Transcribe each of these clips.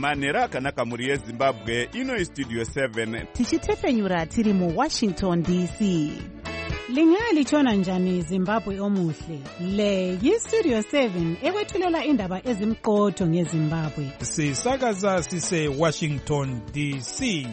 manhero akanaka mhuri yezimbabwe. Ino istudio 7 tichitefenyura tiri muWashington DC. Lingalitshona njani Zimbabwe omuhle? Le yistudio 7 ekwethulela indaba ezimqotho ngeZimbabwe. Sisakaza sise Washington DC.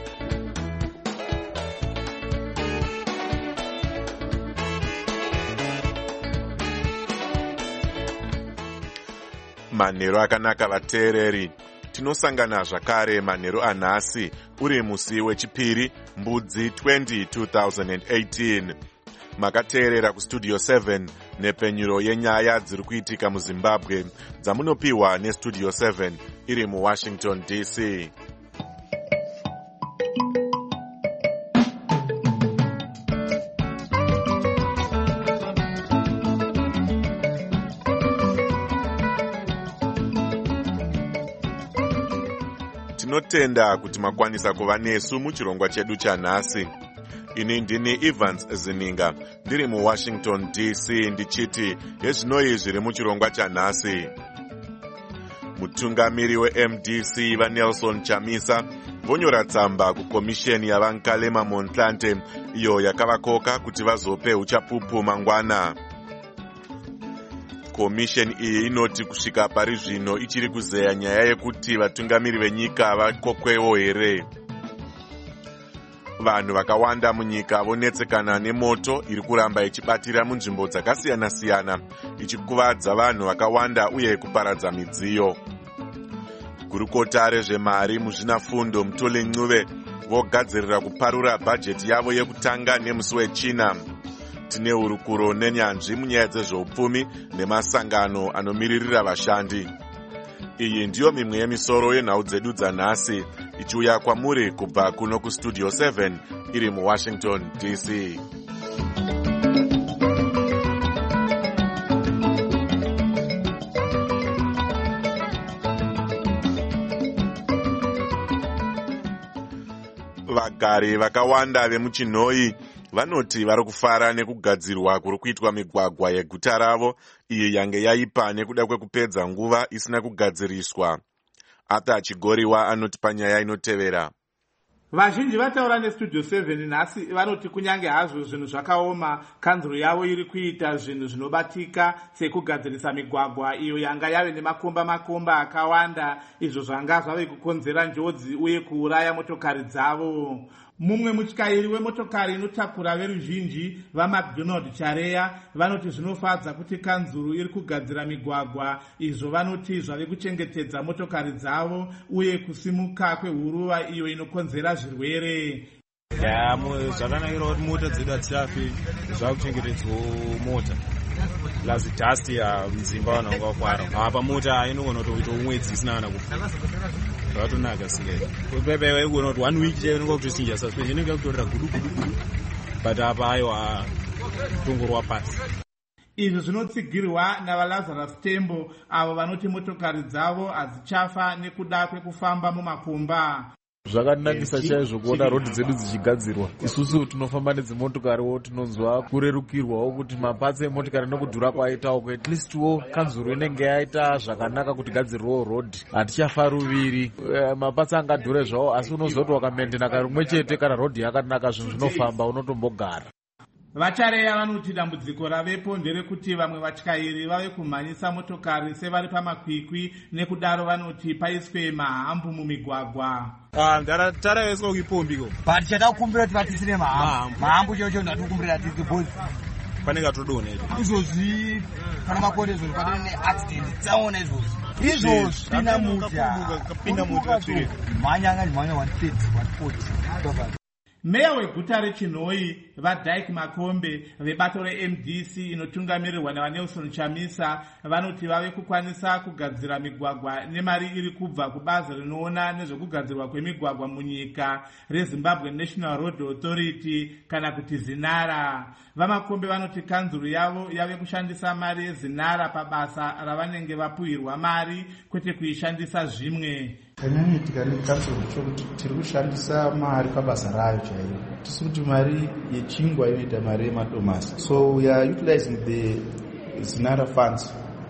Manhero akanaka vateereri. Tinosangana zvakare manhero anhasi uri musi wechipiri Mbudzi 2018. Makateerera kustudio 7 nepenyuro yenyaya dziri kuitika muZimbabwe dzamunopiwa nestudio 7 iri muWashington DC. Tinotenda kuti makwanisa kuva nesu muchirongwa chedu chanhasi. Ini ndini Evans Zininga ndiri muWashington DC ndichiti hezvinoi zviri muchirongwa chanhasi. Mutungamiri weMDC vaNelson Chamisa vonyora tsamba kukomisheni yavankalema Montlante iyo yakavakoka kuti vazope uchapupu mangwana. Komisheni iyi inoti kusvika pari zvino ichiri kuzeya nyaya yekuti vatungamiri venyika vakokwewo here. Vanhu vakawanda munyika vonetsekana nemoto iri kuramba ichibatira munzvimbo dzakasiyana-siyana ichikuvadza vanhu vakawanda uye kuparadza midziyo. Gurukota rezvemari muzvinafundo Mutoli Ncube vogadzirira kuparura bhajeti yavo yekutanga nemusi wechina. Tine hurukuro nenyanzvi munyaya dzezveupfumi nemasangano anomiririra vashandi. Iyi ndiyo mimwe yemisoro yenhau dzedu dzanhasi ichiuya kwamuri kubva kuno kustudio 7 iri muWashington DC. Vagari vakawanda vemuchinhoi vanoti vari kufara nekugadzirwa kuri kuitwa migwagwa yeguta ravo iyi yange yaipa nekuda kwekupedza nguva isina kugadziriswa. Ata Chigoriwa anoti panyaya inotevera. Vazhinji vataura nestudio 7 nhasi vanoti kunyange hazvo zvinhu zvakaoma, kanzuro yavo iri kuita zvinhu zvinobatika sekugadzirisa migwagwa iyo yanga yave nemakomba akawanda, izvo zvanga zvave kukonzera njodzi uye kuuraya motokari dzavo. Mumwe mutyairi wemotokari inotakura veruzhinji vaMcDonald Chareya vanoti zvinofadza kuti kanzuro iri kugadzira migwagwa, izvo vanoti zvave kuchengetedza motokari dzavo uye kusimuka kwehuruva iyo inokonzera zvirwere. Zvakanakira kuti mota dzedu hadzichafi zvakuchengetedzwa mota lazi dhasti mdzimba vanhu vangakwana apa mota inogona kutoita umwedzi isina kana kufa. Zvatonaka siketi pepe waigona kuti 1 week chaiyo inonga kutochinja suspension inenge yakutorera gudu but apa aiwa tongorwa pasi. Izvi zvinotsigirwa navaLazarus Tembo avo vanoti motokari dzavo hadzichafa nekuda kwekufamba mumakomba. Zvakanakisa chaizvo kuona rodhi dzedu dzichigadzirwa. Isusu tinofamba nedzimotokariwo tinonzwa kurerukirwawo kuti mapatsi emotokari nokudhura kwaitawo at least wo kanzuro inenge yaita zvakanaka kuti gadzirwewo rodhi. Hatichafa ruviri. Mapatsi angadhure zvawo asi unozoti wakamendena karimwe chete kana rodhi yakanaka zvinhu zvinofamba unotombogara. Vachareya vanoti dambudziko ravepo nderekuti vamwe vatyairi vave kumhanyisa motokari sevari pamakwikwi nekudaro vanoti paiswe mahambu mumigwagwa. Taraiswa kuipombiko. But chatakukumbira kuti vatisire mahambu chocho ndatukumbira tisi bozi. Panenge atodona izvozvi kana makore izvozvi padone neaccident tsaona izvozvi pinda muta mhanya 130 140. Meya weguta reChinhoi vaDyke Makombe vebato reMDC inotungamirirwa navaNelson Chamisa vanoti vave kukwanisa kugadzira migwagwa nemari iri kubva kubazi rinoona nezvekugadzirwa kwemigwagwa munyika reZimbabwe National Road Authority kana kuti ZINARA. VaMakombe vanoti kanzuro yavo yave kushandisa mari yeZINARA pabasa ravanenge vapuhirwa mari kwete kuishandisa zvimwe. Kanyanyitika nekanzuro chokuti tiri kushandisa mari pabasa rayo chaiyo. Tisi kuti mari yechingwa inoita mari yemadomasi. So we are utilizing the ZINARA funds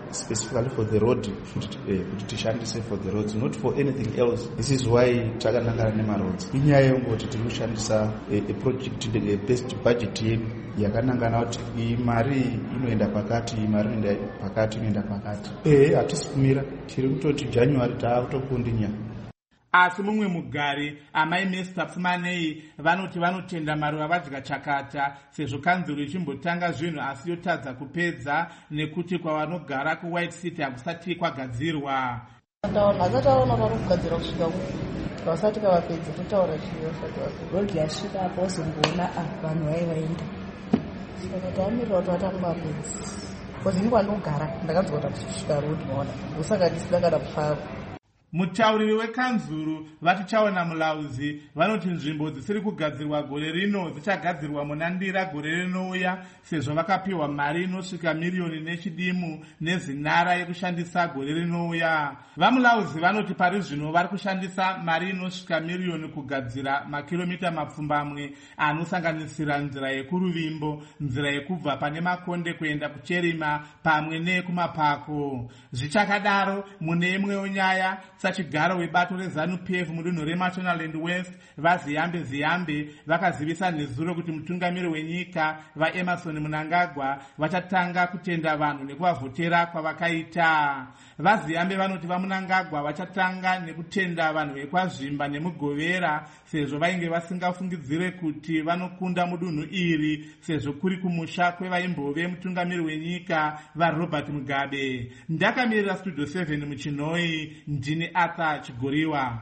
specifically for the road kuti tishandise for the roads, not for anything else. This is why takanangana nemaroads. Inyaya yongoti tiri kushandisa a project based budget yedu yakanangana kuti mari inoenda pakati, mari inoenda pakati, inoenda pakati. Hatisi kumira, tiri kutoti January taakutokundinya. Asi mumwe mugari amai Mr. Pfumanei vanoti vanotenda maruva vadya chakata sezvo kanzuro ichimbotanga zvinhu asi yotadza kupedza nekuti kwavanogara kuWhite City hakusati kwagadzirwa. Vasataona pari kugadzira kusvika vasati kavapedza totaura chiyo rogi yasvika apo wazomboona vanhu vaivaenda saka tamirira kuti vatanga vapedza kozi ini kwandinogara ndakanzwa kuti tichisvika rodi maona ndosaka ndisina kana kufara. Mutauriri wekanzuru vatichaona mulauzi vanoti nzvimbo dzisiri kugadzirwa gore rino dzichagadzirwa munandira gore rinouya sezvo vakapiwa mari inosvika miriyoni nechidimu nezinara yekushandisa gore rinouya. Vamulauzi vanoti pari zvino vari kushandisa mari inosvika miriyoni kugadzira makiromita mapfumbamwe anosanganisira nzira yekuruvimbo, nzira yekubva pane Makonde kuenda kuCherima pamwe nekumapako. Zvichakadaro mune imwewo nyaya sachigaro webato reZANU-PF mudunhu reMashonaland West vaZiyambe vakazivisa nezuro kuti mutungamiri wenyika vaEmerson Mnangagwa vachatanga kutenda vanhu nekuvavhotera kwavakaita. VaZiyambe vanoti vaMnangagwa vachatanga nekutenda vanhu vekwazvimba nemugovera sezvo vainge vasingafungidzire kuti vanokunda mudunhu iri sezvo kuri kumusha kwevaimbove mutungamiri wenyika vaRobert Mugabe. Ndakamirira Studio 7 muChinoi, ndini Arthur Chigoriwa.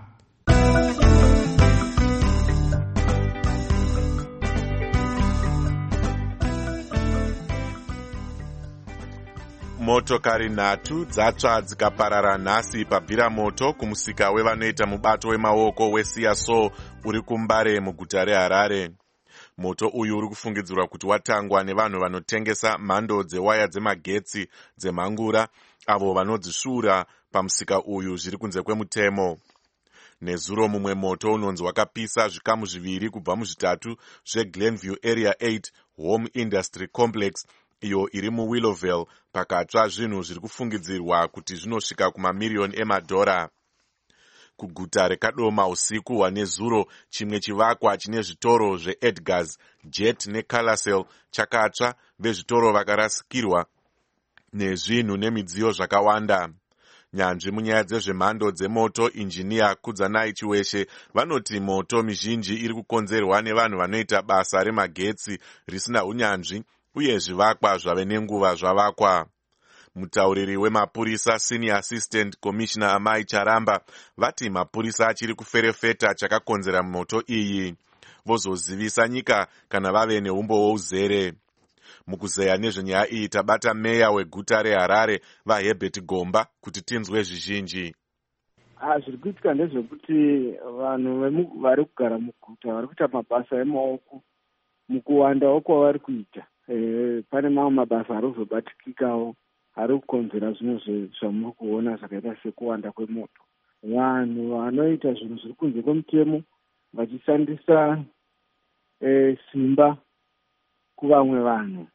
Motokari nhatu dzatsva dzikaparara nhasi pabhiramoto kumusika wevanoita mubato wemaoko weSiaso uri kuMbare muguta reHarare. Moto uyu uri kufungidzirwa kuti watangwa nevanhu vanotengesa mhando dzewaya dzemagetsi dzemhangura avo vanodzisvuura pamusika uyu zviri kunze kwemutemo. Nezuro mumwe moto unonzi wakapisa zvikamu zviviri kubva muzvitatu zveGlenview Area 8 Home Industry Complex iyo iri muWillowville pakatsva zvinhu zviri kufungidzirwa kuti zvinosvika kumamiriyoni emadhora. Kuguta reKadoma usiku hwanezuro chimwe chivakwa chine zvitoro zveEdgars, Jet neCalasel chakatsva, vezvitoro vakarasikirwa nezvinhu nemidziyo zvakawanda. Nyanzvi munyaya dzezvemhando dzemoto injiniya Kudzanai Chiweshe vanoti moto mizhinji iri kukonzerwa nevanhu vanoita basa remagetsi risina unyanzvi uye zvivakwa zvave nenguva zvavakwa. Mutauriri wemapurisa Senior Assistant Commissioner Amai Charamba vati mapurisa achiri kuferefeta chakakonzera moto iyi, vozozivisa nyika kana vave neumbowo uzere. Mukuzeya nezvenyaya iyi tabata meya weguta reHarare vaHerbert Gomba kuti tinzwe zvizhinji. Zviri kuitika ndezvekuti vanhu vari kugara muguta vari kuita mabasa emaoko mukuwandawo kwavari kuita. Pane mamwe mabasa ari kuzobatikikawo ari kukonzera zvinhu zvamuri kuona zvakaita sekuwanda kwemoto. Vanhu vanoita zvinhu zviri kunze kwemutemo vachishandisa simba kuvamwe vanhu,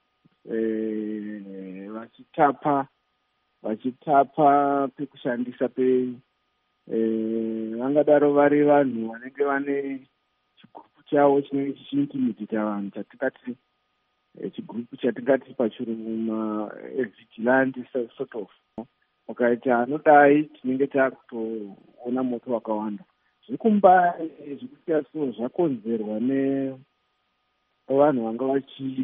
vachitapa pekushandisa vangadaro vari vanhu vanenge vane chigurupu chavo chinenge chichiintimidita vanhu chatingati chigurupu chatingati pachirungu mavigilante sort of. Ukaita anodai tinenge takutoona moto wakawanda. Zviri kuMbare zvikuita so zvakonzerwa nevanhu vanga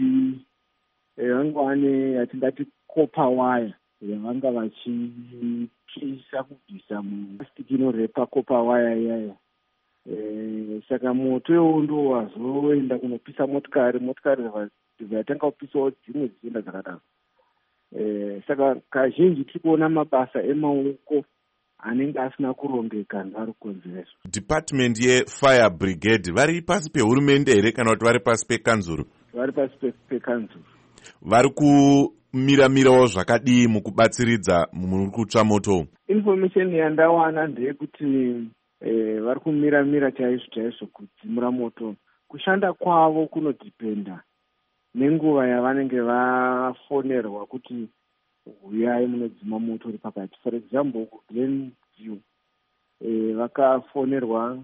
vane yatingati kopa waya yavanga vachipisa kubvisa muplastic inorepa kopa waya iyaya. Saka moto iwowo ndo wazoenda kunopisa motikari dzatanga kupisawo dzimwe dzichienda dzakadaro. Saka kazhinji tiri kuona mabasa emaoko anenge asina kurongeka vari kukonzeresa. Department yeFire Brigade vari pasi pehurumende here kana kuti vari pasi pekanzuru? Vari pasi pekanzuru. Vari kumiramirawo zvakadii mukubatsiridza muri kutsva moto? Information yandawana ndeyekuti vari kumiramira chaizvo kudzimura moto. Kushanda kwavo kunodhipenda nenguva yavanenge vafonerwa kuti uyai munodzima moto uri pakati. For example, Glenview vakafonerwa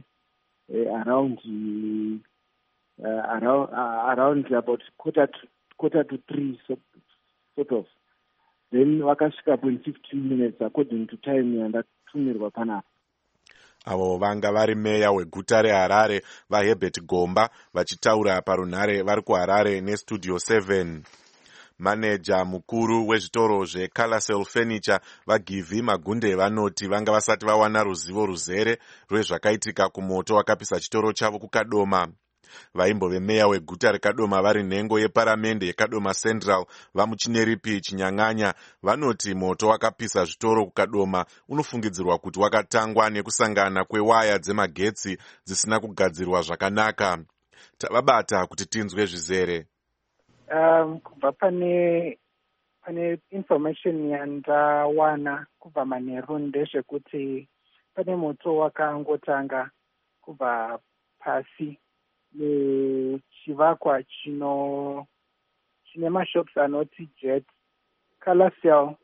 around about quarter to 3 sort of, then vakasvikapo in 15 minutes according to time yandatumirwa panapa. Avo vanga vari meya weguta reHarare vaHerbert Gomba vachitaura parunhare vari kuHarare neStudio 7. Maneja mukuru wezvitoro zveCalasel Furniture vaGivhi Magunde vanoti vanga vasati vawana ruzivo ruzere rwezvakaitika kumoto wakapisa chitoro chavo kuKadoma. Vaimbove meya weguta reKadoma vari nhengo yeparamende yeKadoma Central vaMuchineripi Chinyang'anya vanoti moto wakapisa zvitoro kuKadoma unofungidzirwa kuti wakatangwa nekusangana kwewaya dzemagetsi dzisina kugadzirwa zvakanaka. Tavabata kuti tinzwe zvizere. Kubva pane information yandawana kubva manheru ndezvekuti pane moto wakangotanga kubva pasi nechivakwa chine mashops anoti Jet, Calasel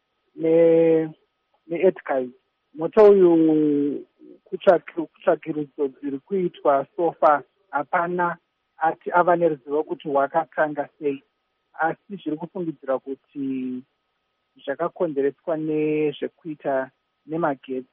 neEdkais. Moto uyu kutsvakirudzo dziri kuitwa sofa hapana ati ava neruzivo kuti wakatanga sei, asi zviri kufungidzira kuti zvakakonzereswa nezvekuita nemagetsi.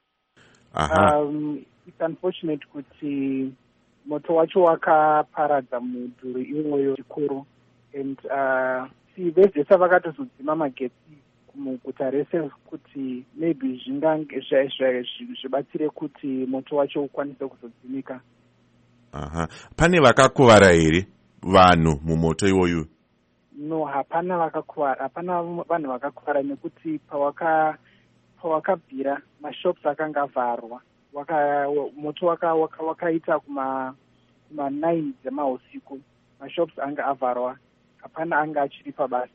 It's unfortunate kuti moto wacho wakaparadza mudhuri iwoyo chikuru, and vezesa vakatozodzima magetsi muguta rese kuti maybe zvibatsire kuti moto wacho ukwanise kuzodzimika. Pane vakakuvara here vanhu mumoto iwoyu? No, hapana vakakuvara, hapana vanhu vakakuvara nekuti pawakabvira mashops akanga avharwa. Moto wakaita kuma 9 dzemausiku, mashops anga avharwa, hapana anga achiri pabasa.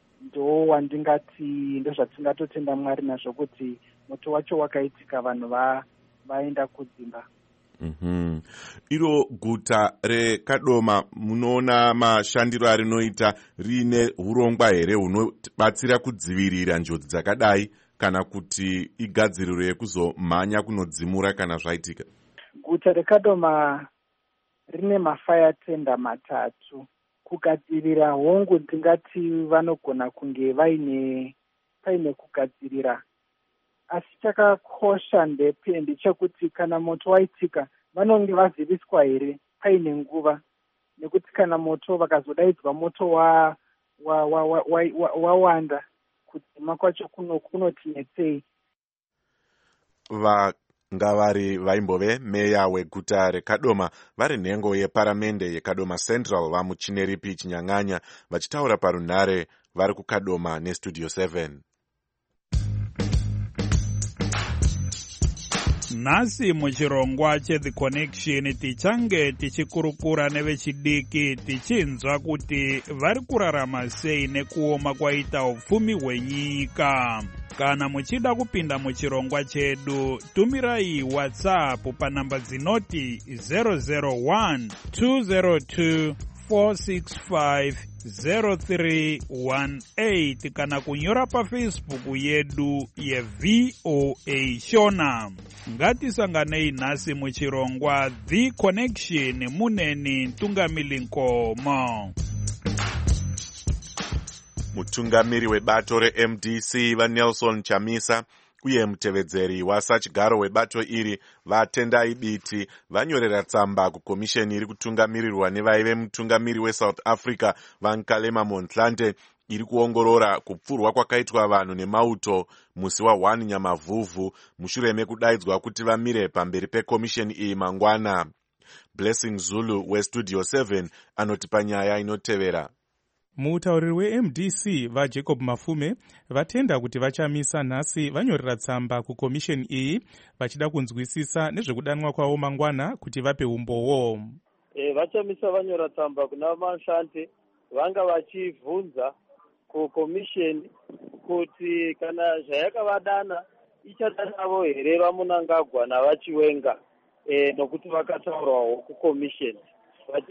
Ndozvatingatotenda Mwari nazvo kuti moto wacho wakaitika vanhu vaenda kudzimba. Iro guta reKadoma munoona mashandiro arinoita riine urongwa here hunobatsira kudzivirira njodzi dzakadai kana kuti igadzirirwe yekuzomhanya kunodzimura kana zvaitika? Guta reKadoma rine mafire tender 3. Kugadzirira hongu ndingati vanogona kunge paine kugadzirira, asi chakakosha ndechekuti kana moto waitika vanonge vaziviswa here paine nguva, nekuti kana moto vakazodaidzwa moto wawanda kudzima kwacho kunotinetsei. Vanga vari vaimbove meya weguta reKadoma vari nhengo yeparamende yeKadoma Central vaMuchineripi Chinyang'anya vachitaura parunhare vari kuKadoma neStudio 7. Nhasi muchirongwa cheThe Connection tichange tichikurukura nevechidiki tichinzwa kuti vari kurarama sei nekuoma kwaita upfumi hwenyika. Kana muchida kupinda muchirongwa chedu, tumirai WhatsApp panamba dzinoti 001 202 4650318 kana kunyora paFacebook yedu yeVOA Shona. Ngatisanganei nhasi muchirongwa The Connection muneni Ntungamili Nkomo. Mutungamiri webato reMDC vaNelson Chamisa uye mutevedzeri wasachigaro webato iri vaTendai Biti vanyorera tsamba kukomisheni iri kutungamirirwa nevaive mutungamiri weSouth Africa vaNkalema Montlante iri kuongorora kupfurwa kwakaitwa vanhu nemauto musi wa1 Nyamavhuvhu mushure mekudaidzwa kuti vamire pamberi pekomisheni iyi mangwana. Blessing Zulu weStudio 7 anotipa nyaya inotevera. Mutauriri weMDC vaJacob Mafume vatenda kuti vachamisa nhasi vanyorera tsamba kukomisheni iyi vachida kunzwisisa nezvekudanwa kwavo mangwana kuti vape umbowo. Vachamisa vanyora tsamba kuna Montlante vanga vachibvunza kukomisheni kuti kana zvayakavadana ichadanavo here vaMunangagwa navaChiwenga nokuti vakataurawo kukomisheni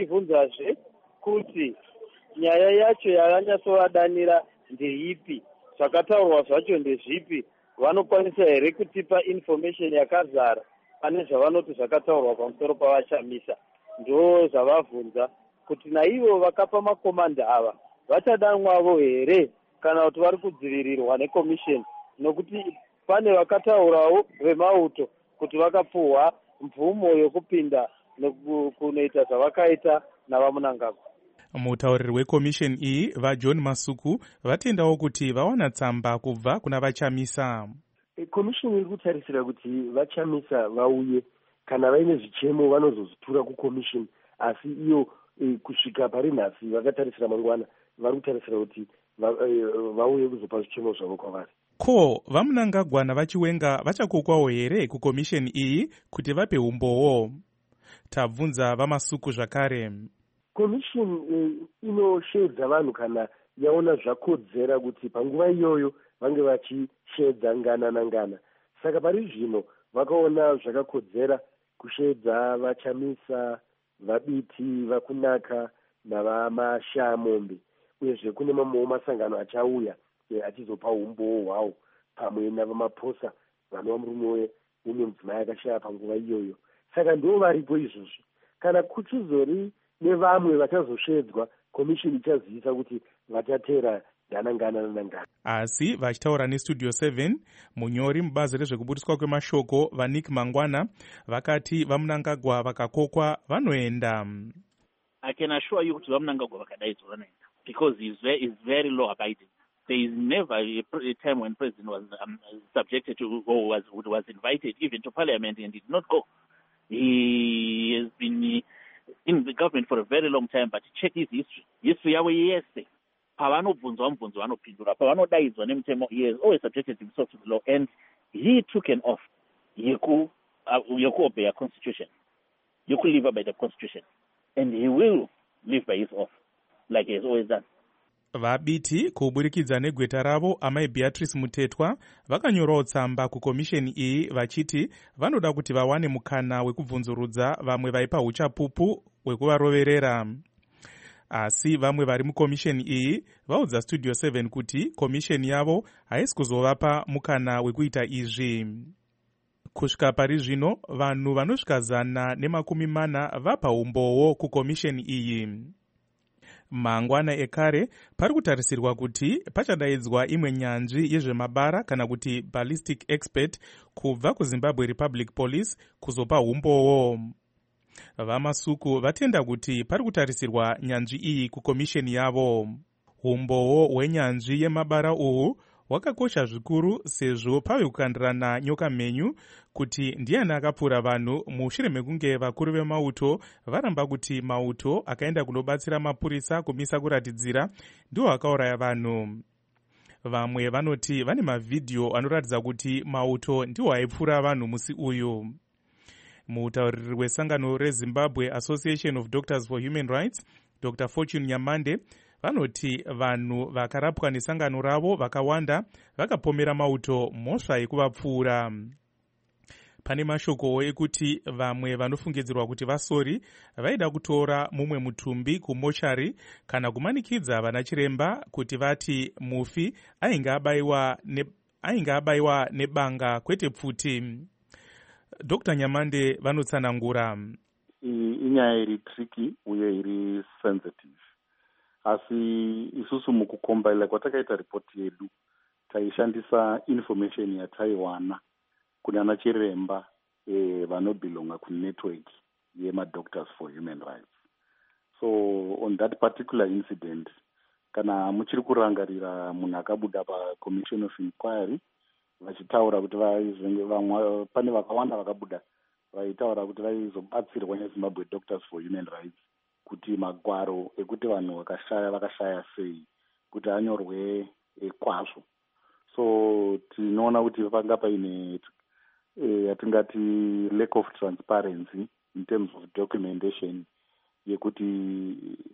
vachibvunzazve kuti nyaya yacho yavanyasovadanira ndeipi, zvakataurwa zvacho ndezvipi, vanokwanisa here kutipa information yakazara pane zvavanoti zvakataurwa pamusoro pavachamisa. Ndo zvavabvunza kuti naivo vakapa makomanda ava vachadanwavo here kana kuti vari kudzivirirwa nekomisheni, nokuti pane vakataurawo vemauto kuti vakapuhwa mvumo yokupinda nekunoita zvavakaita navamunangagwa. Mutauriri wekomisheni iyi vaJohn Masuku vatendawo kuti vawana tsamba kubva kuna vachamisa. Komisheni iri kutarisira kuti vachamisa vauye, kana vaine zvichemo vanozozvitura kukomisheni, asi iyo kusvika pari nhasi vakatarisira mangwana vari kutarisira kuti vauye kuzopa zvichemo zvavo kwavari. Ko vamunangagwa navachiwenga vachakokwawo here kukomisheni iyi kuti vape umbowo? Tabvunza vaMasuku zvakare. Komisheni inoshedza vanhu kana yaona zvakodzera kuti panguva iyoyo vange vachishedza ngana nangana. Saka pari zvino vakaona zvakakodzera kushedza vachamisa, vabiti, vakunaka navamashamombe. Uyezve kune mamwewo masangano achauya achizopa umbowo hwawo pamwe navamaposa vanova murume umwe mudzimai akashaya panguva iyoyo. Saka ndo varipo izvozvi. Kana kuchizori nevamwe vachazoshedzwa, komishini ichaziisa kuti vachatera danangana nanangana. Asi vachitaura nestudio 7, munyori mubazi rezvekubudiswa kwemashoko vaNick Mangwana vakati vamunangagwa vakakokwa vanoenda. I can assure you kuti vamunangagwa vakadaidzwa vanoenda, because he's very law abiding. There is never a time when President was subjected to or was invited even to Parliament and did not go. He has been in the government for a very long time, but check his history yavo yese. Pavanobvunzwa mubvunzo vanopindura, pavanodaidzwa nemutemo, he has always subjected himself to the law, and he took an oath yokuobey a constitution, yokulive by the constitution, and he will live by his oath like he has always done. Vabiti kuburikidza negweta ravo amai Beatrice Mutetwa vakanyorawo tsamba kukomisheni iyi vachiti vanoda kuti vawane mukana wekubvunzurudza vamwe vaipa uchapupu wekuvaroverera. Asi vamwe vari mukomisheni iyi vaudza Studio 7 kuti komisheni yavo haisi kuzovapa mukana wekuita izvi. Kusvika pari zvino vanhu vanosvika 140 vapa umbowo kukomisheni iyi. Mangwana ekare pari kutarisirwa kuti pachadaidzwa imwe nyanzvi yezvemabara kana kuti ballistic expert kubva kuZimbabwe Republic Police kuzopa umbowo. VaMasuku vatenda kuti pari kutarisirwa nyanzvi iyi kukomisheni yavo. Umbowo hwenyanzvi yemabara uhu hwakakosha zvikuru sezvo pave kukandirana nyoka mhenyu kuti ndiani akapfura vanhu mushure mekunge vakuru vemauto varamba kuti mauto akaenda kunobatsira mapurisa kumisa kuratidzira ndiwo akauraya vanhu. Vamwe vanoti vane mavhidhiyo anoratidza kuti mauto ndiwo aipfura vanhu musi uyu. Mutauriri wesangano reZimbabwe Association of Doctors for Human Rights, Dr. Fortune Nyamande, vanoti vanhu vakarapwa nesangano ravo vakawanda vakapomera mauto mhosva yekuvapfuura. Pane mashokowo ekuti vamwe vanofungidzirwa kuti vasori vaida kutora mumwe mutumbi kumochari kana kumanikidza vana chiremba kuti vati mufi ainge abayiwa nebanga kwete pfuti. Dr. Nyamande vanotsanangura. Inyaya iri tricky uye iri sensitive. Asi isusu mukukombaila kwatakaita ripoti yedu taishandisa information yataiwana kunana chiremba vanobelonga kunetwork yemadoctors for human rights. So on that particular incident, kana muchiri kurangarira munhu akabuda pacommission of inquiry vachitaura kuti pane vakawanda vakabuda vaitaura kuti vaizobatsirwa neZimbabwe Doctors for Human Rights kuti magwaro ekuti vanhu vakashaya sei kuti anyorwe kwazvo. So tinoona kuti panga paine yatingati lack of transparency in terms of documentation yekuti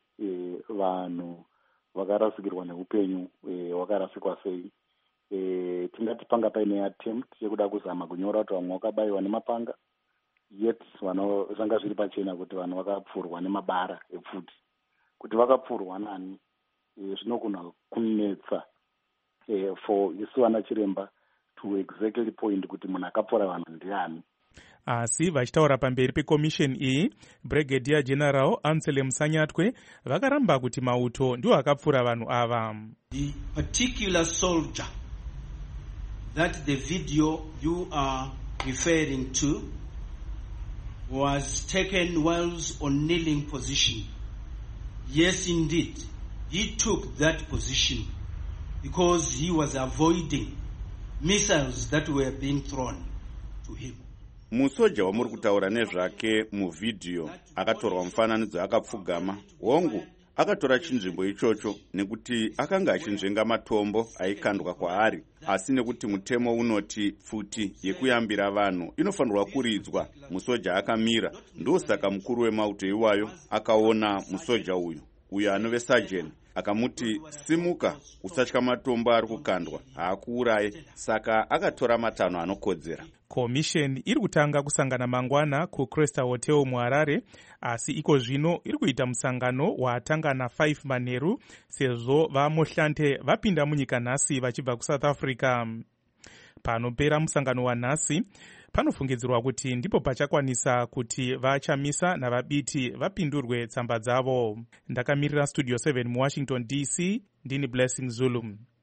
vanhu vakarasikirwa neupenyu vakarasikwa sei. Tingati panga paine attempt yekuda kuzama kunyora kuti vamwe vakabayiwa nemapanga, yet zvanga zviri pachena kuti vanhu vakapfurwa nemabara epfuti. Kuti vakapfurwa nani zvinogona kunetsa for isu vana chiremba to exactly point kuti munhu akapfura vanhu ndiani. Asi vachitaura pamberi pekomisheni iyi, Brigadier General Anselm Sanyatwe vakaramba kuti mauto ndiwo akapfura vanhu ava. The particular soldier that the video you are referring to was taken whilst on kneeling position. Yes, indeed, he took that position because he was avoiding missiles that were being thrown to him. Musoja wamuri kutaura nezvake muvhidhiyo akatorwa mufananidzo akapfugama. Hongu akatora chinzvimbo ichocho nekuti akanga achinzvenga matombo aikandwa kwaari, asi nekuti mutemo unoti pfuti yekuyambira vanhu inofanirwa kuridzwa, musoja akamira. Ndosaka mukuru wemauto iwayo akaona musoja uyu anove sajeni, akamuti simuka, usatya matombo ari kukandwa, haakuuraye. Saka akatora matanho anokodzera. Komisheni iri kutanga kusangana mangwana kuCresta Hotel muHarare, asi iko zvino iri kuita musangano watanga na5 manheru sezvo vaMohlante vapinda munyika nhasi vachibva kuSouth Africa. Panopera musangano wanhasi, panofungidzirwa kuti ndipo pachakwanisa kuti vachamisa navabiti vapindurwe tsamba dzavo. Ndakamirira Studio 7 muWashington DC, ndini Blessing Zulu.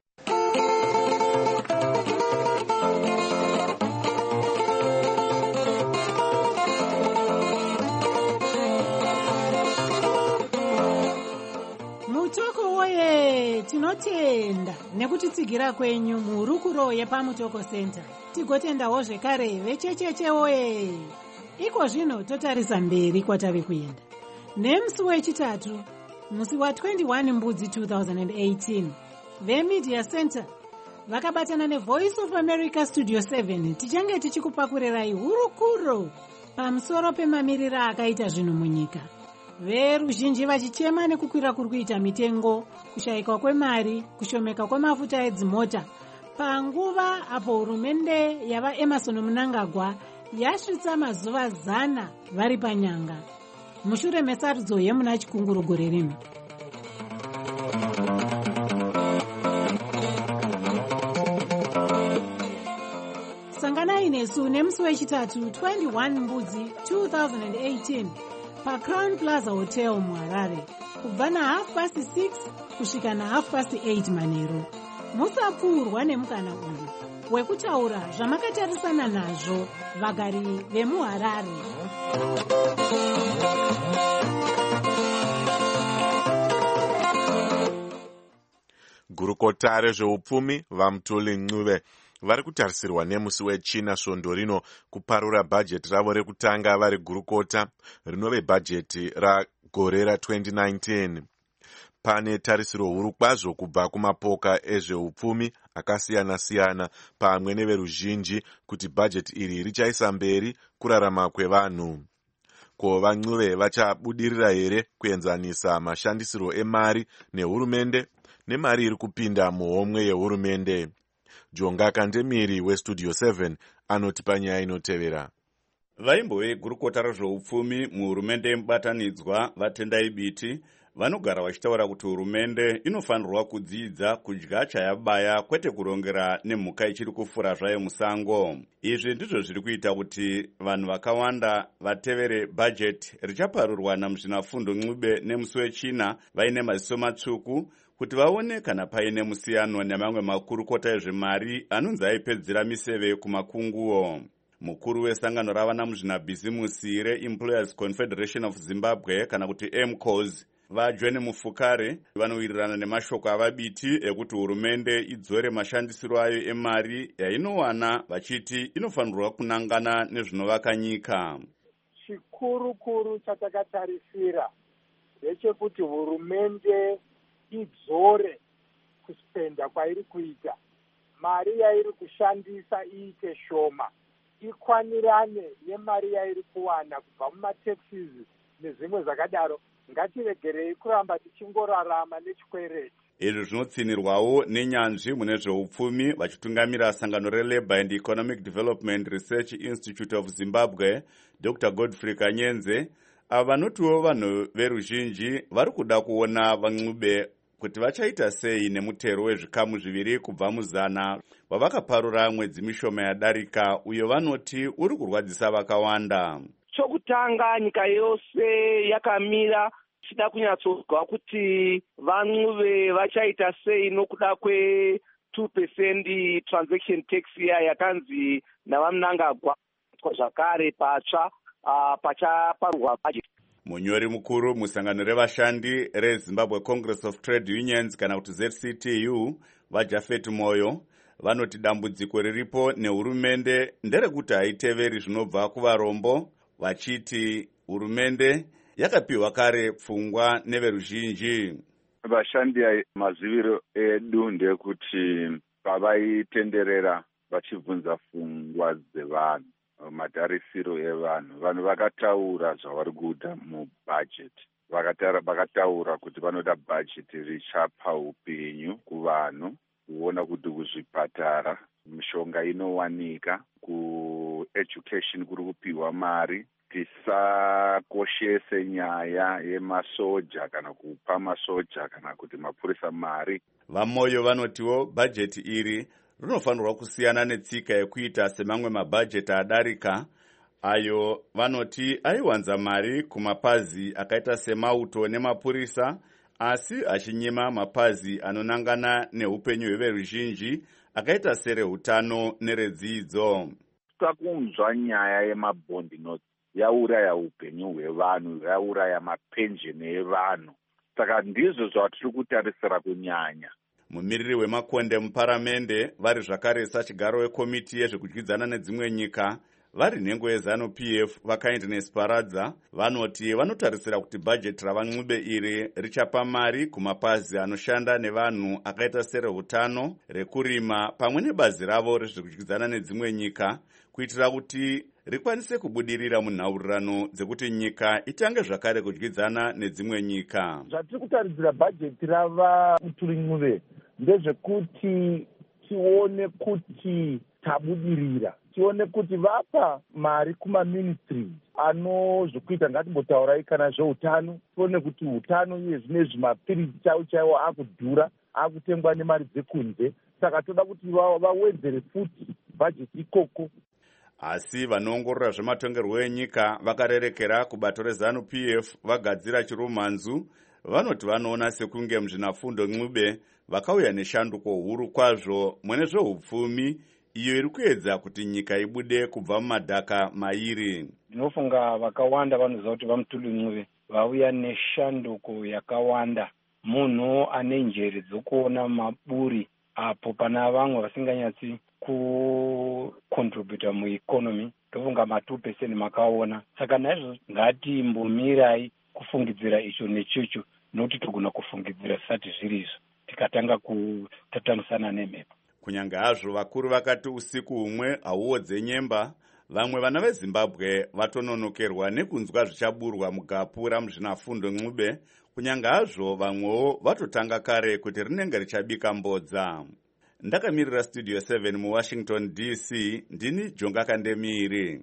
Mutoko woye, tinotenda nekutitsigira kwenyu muhurukuro yepaMutoko Center. Tigotendawo zvekare vechecheche woye. Iko zvino totarisa mberi kwatave kuenda. Nemusi wechitatu, musi wa21 Mbudzi 2018, veMedia Center vakabatana neVoice of America Studio 7 tichange tichikupakurirai hurukuro pamusoro pemamirira akaita zvinhu munyika. Veruzhinji vachichema nekukwira kuri kuita mitengo, kushayikwa kwemari, kushomeka kwemafuta edzimota, panguva apo hurumende yava Emerson Mnangagwa yasvitsa mazuva 100 vari panyanga mushure mesarudzo yemuna Chikunguru gore rino. Sanganai nesu nemusi wechitatu 21 Mbudzi 2018 paCrown Plaza Hotel muHarare kubva na6:30 kusvika na8:30 manheru. Musapfuurwa nemukana uyu wekutaura zvamakatarisana nazvo vagari vemuHarare. Gurukota rezveupfumi vaMutuli Ncube vari kutarisirwa nemusi wechina svondo rino kuparura bhajeti ravo rekutanga vari gurukota rinove bhajeti ragore ra2019. Pane tarisiro huru kwazvo kubva kumapoka ezveupfumi akasiyana-siyana pamwe neveruzhinji kuti bhajeti iri richaisa mberi kurarama kwevanhu. Ko vaNcube vachabudirira here kuenzanisa mashandisiro emari nehurumende nemari iri kupinda muhomwe yehurumende? Jonga Kandemiri weStudio 7 anoti panyaya inotevera. Vaimbove gurukota rezveupfumi muhurumende yemubatanidzwa vaTendai Biti vanogara vachitaura kuti hurumende inofanirwa kudzidza kudya chayabaya kwete kurongera nemhuka ichiri kufura zvayo musango. Izvi ndizvo zviri kuita kuti vanhu vakawanda vatevere bhajeti richaparurwa naMuzvinafundo Ncube nemusi wechina vaine maziso matsvuku kuti vaone kana paine musiyano nemamwe makurukota ezvemari anonzi aipedzera miseve kumakunguwo. Mukuru wesangano ravana muzvinabhizimusi reEmployers Confederation of Zimbabwe kana kuti MCOS vaJohn Mufukare vanowirirana nemashoko avabiti ekuti hurumende idzore mashandisiro ayo emari yainowana vachiti inofanirwa kunangana nezvinovaka nyika. Chikuru chatakatarisira ndechekuti hurumende idzore kuspenda kwairi kuita, mari yairi kushandisa iite shoma, ikwanirane nemari yairi kuwana kubva mumataxes nezvimwe zvakadaro. Ngatiregerei kuramba tichingorarama nechikwereti. Izvi zvinotsinirwawo nenyanzvi mune zveupfumi vachitungamira sangano reLabour and Economic Development Research Institute of Zimbabwe, Dr. Godfrey Kanyenze, ava vanotiwo vanhu veruzhinji vari kuda kuona vaNcube kuti vachaita sei nemutero wezvikamu zviviri kubva muzana wavakaparura mwedzi mishoma yadarika, uyo vanoti uri kurwadzisa vakawanda. Chokutanga, nyika yose yakamira chida kunyatsonzwa kuti van'uve vachaita sei nokuda kwe2% transaction tax yakanzi navamunangagwa zvakare patsva pachaparurwa budget. Munyori mukuru musangano revashandi reZimbabwe Congress of Trade Unions kana kuti ZCTU vaJafet Moyo vanoti dambudziko riripo nehurumende nderekuti haiteveri zvinobva kuvarombo, vachiti hurumende yakapiwa kare pfungwa neveruzhinji. Vashandi maziviro edu ndekuti pavaitenderera vachibvunza pfungwa dzevanhu, matarisiro evanhu, vanhu vakataura zvavari kuda mubhajeti. Vakataura kuti vanoda bhajeti richapa upenyu kuvanhu, kuona kuti kuzvipatara mishonga inowanika, kueducation kuri kupiwa mari, tisakoshese nyaya yemasoja kana kupa masoja kana kuti mapurisa mari. Vamoyo vanotiwo bhajeti iri rinofanirwa kusiyana netsika yekuita semamwe mabhajeti adarika, ayo vanoti aiwanza mari kumapazi akaita semauto nemapurisa, asi achinyima mapazi anonangana neupenyu hweveruzhinji akaita serehutano neredzidzo. Takunzwa nyaya yemabhondi noti yauraya upenyu hwevanhu, yauraya mapenjeni evanhu. Saka ndizvo zvatiri kutarisira kunyanya. Mumiriri wemakonde muparamende vari zvakare sachigaro wekomiti yezvekudyidzana nedzimwe nyika vari nhengo yeZANU-PF vaKindness Paradza vanoti vanotarisira kuti bhajeti ravan'ube iri richapa mari kumapazi anoshanda nevanhu akaita serehutano, rekurima pamwe nebazi ravo rezvekudyidzana nedzimwe nyika, kuitira kuti rikwanise kubudirira munhaurirano dzekuti nyika itange zvakare kudyidzana nedzimwe nyika. Zvatiri kutarisira bhajeti rava Muthulin'uve ndezvekuti tione kuti tabudirira, tione kuti vapa mari kumaministries anozvokuita, ngatimbotaurai kana zveutano, tione kuti utano iye zvinezvi mapirisi chaiwo akudhura, akutengwa nemari dzekunze. Saka toda kuti vawedzere futi bhajeti ikoko. Asi vanoongorora zvematongerwo enyika vakarerekera kubato reZANU-PF vagadzira chirumanzu vanoti vanoona sekunge muzvinafundo Ncube vakauya neshanduko huru kwazvo mune zveupfumi iyo iri kuedza kuti nyika ibude kubva mumadhaka mairi. Ndinofunga vakawanda vanoziva kuti vaMuthulin'uve vauya neshanduko yakawanda. Munhu ane njere dzokuona maburi apo pana vamwe vasinganyatsi kucontributa mueconomy, ndofunga ma2% makaona. Saka naizvo ngatimbomirai kufungidzira icho nechicho, nokuti togona kufungidzira zvisati zviri izvo tikatanga kutatanisana nemhepo. Kunyange hazvo vakuru vakati usiku humwe hauodze nyemba, vamwe vana veZimbabwe vatononokerwa nekunzwa zvichaburwa mugapura muzvinafundo Ncube, kunyange hazvo vamwewo vatotanga kare kuti rinenge richabika mbodza. Ndakamirira Studio 7 muWashington DC, ndini Jonga Kandemiri.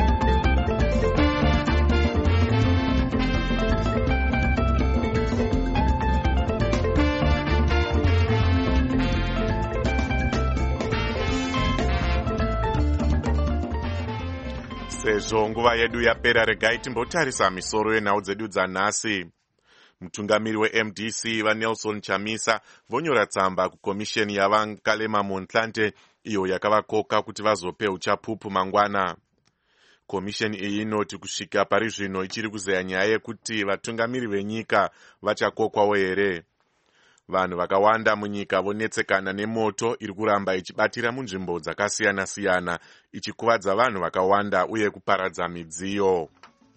Sezvo nguva yedu yapera, regai timbotarisa misoro yenhau dzedu dzanhasi. Mutungamiri weMDC vaNelson Chamisa vonyora tsamba kukomisheni yavaNkalema Motlanthe iyo yakavakoka kuti vazope uchapupu mangwana. Komisheni iyi inoti kusvika pari zvino ichiri kuzeya nyaya yekuti vatungamiri venyika vachakokwawo here. Vanhu vakawanda munyika vonetsekana nemoto iri kuramba ichibatira munzvimbo dzakasiyana-siyana, ichikuvadza vanhu vakawanda uye kuparadza midziyo.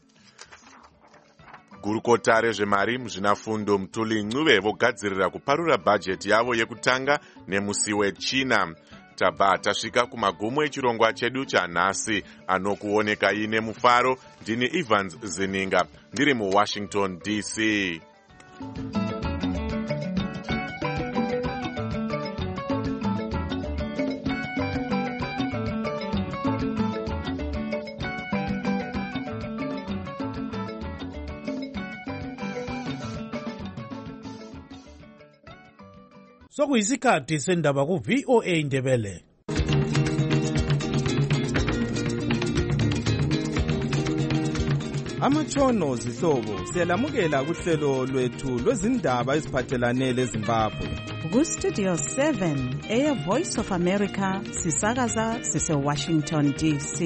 Gurukota rezvemari muzvinafundo Muthulin'uve vogadzirira kuparura bhajeti yavo yekutanga nemusi wechina. Tabva tasvika kumagumo echirongwa chedu chanhasi, anokuoneka ine mufaro. Ndini Evans Zininga, ndiri muWashington DC. sokuyisikhathi sendaba ku-VOA Indebele. Amatshono zihlobo siyalamukela kuhlelo lwethu lwezindaba eziphathelane leZimbabwe. Ku-Studio 7 Air Voice of America sisakaza sise-Washington DC.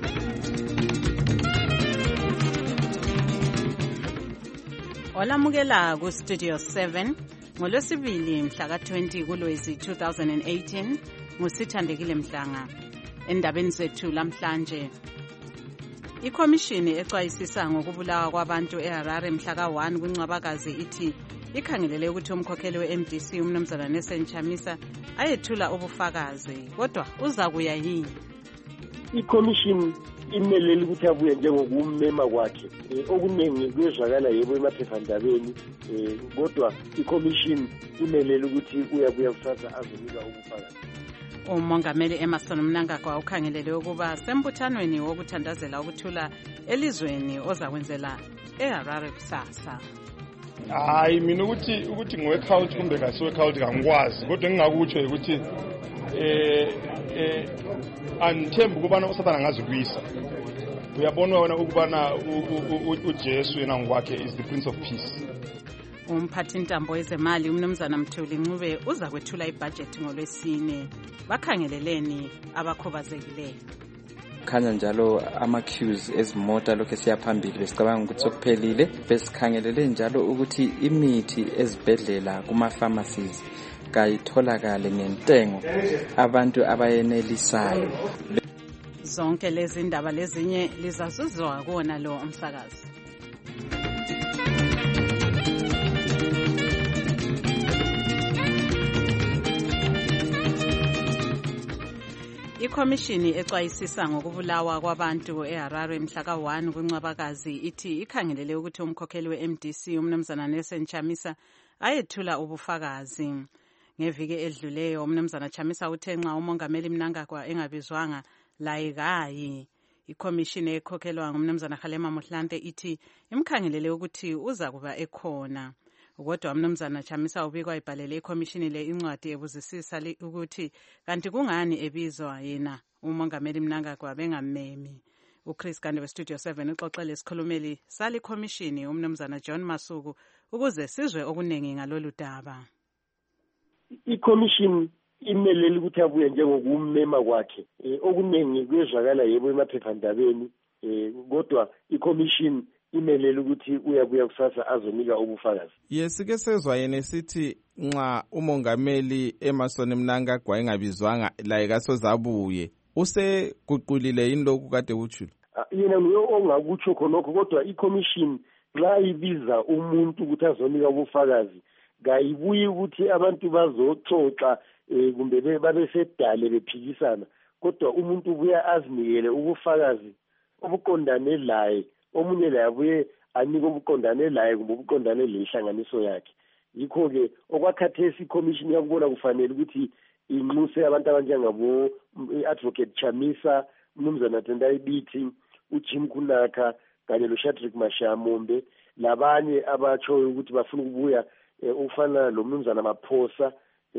Olamukela ku-Studio 7 ngolwesibili mhla ka-20 kuLwezi 2018 ngusithandekile Mhlanga. Endabeni zethu lamhlanje, ikhomishini exwayisisa ngokubulawa kwabantu eHarare mhla ka-1 kuNcwabakazi ithi ikhangelele ukuthi umkhokheli we-MDC umnumzana Nelson Chamisa ayethula ubufakazi, kodwa uzakuya yini? Ikhomishini imelele ukuthi abuye njengokumema kwakhe. Okuningi kuyezwakala yebo emaphephandabeni, kodwa ikhomishini imelele ukuthi uyabuya kusasa azonika ubufakazi. Umongameli Emmerson Mnangagwa ukhangelele ukuba sembuthanweni wokuthandazela ukuthula elizweni ozakwenzela eHarare kusasa. Hayi mina ukuthi ngiwe-cult kumbe kasiwe-cult kangikwazi, kodwa engingakutsho ukuthi anithembi ukubana usathana angazikuyisa. Uyabona wena ukubana uJesu yena ngokwakhe is the Prince of Peace. Umphathintambo wezemali umnumzana Mthuli Ncube uza kwethula ibhajethi ngolwesine. Bakhangeleleni abakhubazekileyo? Khanya njalo ama-queues ezimota lokho siyaphambili besicabanga ukuthi sokuphelile, besikhangelele njalo ukuthi imithi ezibhedlela kuma-pharmacies kayitholakale ngentengo abantu abayenelisayo. Zonke lezi ndaba lezinye lizazuzwa kuwona lo umsakazi. Ikhomishini exwayisisa ngokubulawa kwabantu eHarare mhla ka-1 kuNcwabakazi ithi ikhangelele ukuthi umkhokheli we-MDC umnumzana Nelson Chamisa ayethula ubufakazi. Ngeviki edluleyo umnumzana Chamisa uthe nxa umongameli Mnangagwa engabizwanga layikayi. Ikhomishini ekhokhelwa ngumnumzana Kgalema Mohlante ithi imkhangelele ukuthi uza kuba ekhona. Kodwa umnumzana Chamisa ubikwa ibhalele ikhomishini le incwadi ebuzisisa ukuthi kanti kungani ebizwa yena umongameli Mnangagwa bengamemi. uChris Gande weStudio 7 uxoxele isikhulumeli sali khomishini umnumzana John Masuku ukuze sizwe okunengi ngalolu daba. Ikhomishini imelele ukuthi abuye njengokumema kwakhe. Okuningi kuyezwakala yebo emaphephandabeni, kodwa ikhomishini imelele ukuthi uyabuya kusasa azonika ubufakazi. Yesike sezwa yena sithi nxa umongameli Emmerson Mnangagwa engabizwanga laye kasozabuye useguqulile yini lokhu kade kuthula? Yena nguye ongakutsho khonokho, kodwa ikhomishini nxa ibiza umuntu ukuthi azonika ubufakazi kayibuyi ukuthi abantu bazoxoxa kumbe babe sedale bephikisana, kodwa umuntu ubuya azinikele ubufakazi obuqondane laye. Omunye laye abuye anike obuqondane laye kumbe obuqondane lehlanganiso yakhe. Yikho-ke okwakhathesi ikhomishini yakubona kufanele ukuthi inxuse abantu abanjengabo i-Advocate Chamisa, umnumzana Tendai Biti, uJim Kunaka kanye loShadrack Mashamombe, labanye abatshoyo ukuthi bafuna ukubuya ufana lo mnumzana Maphosa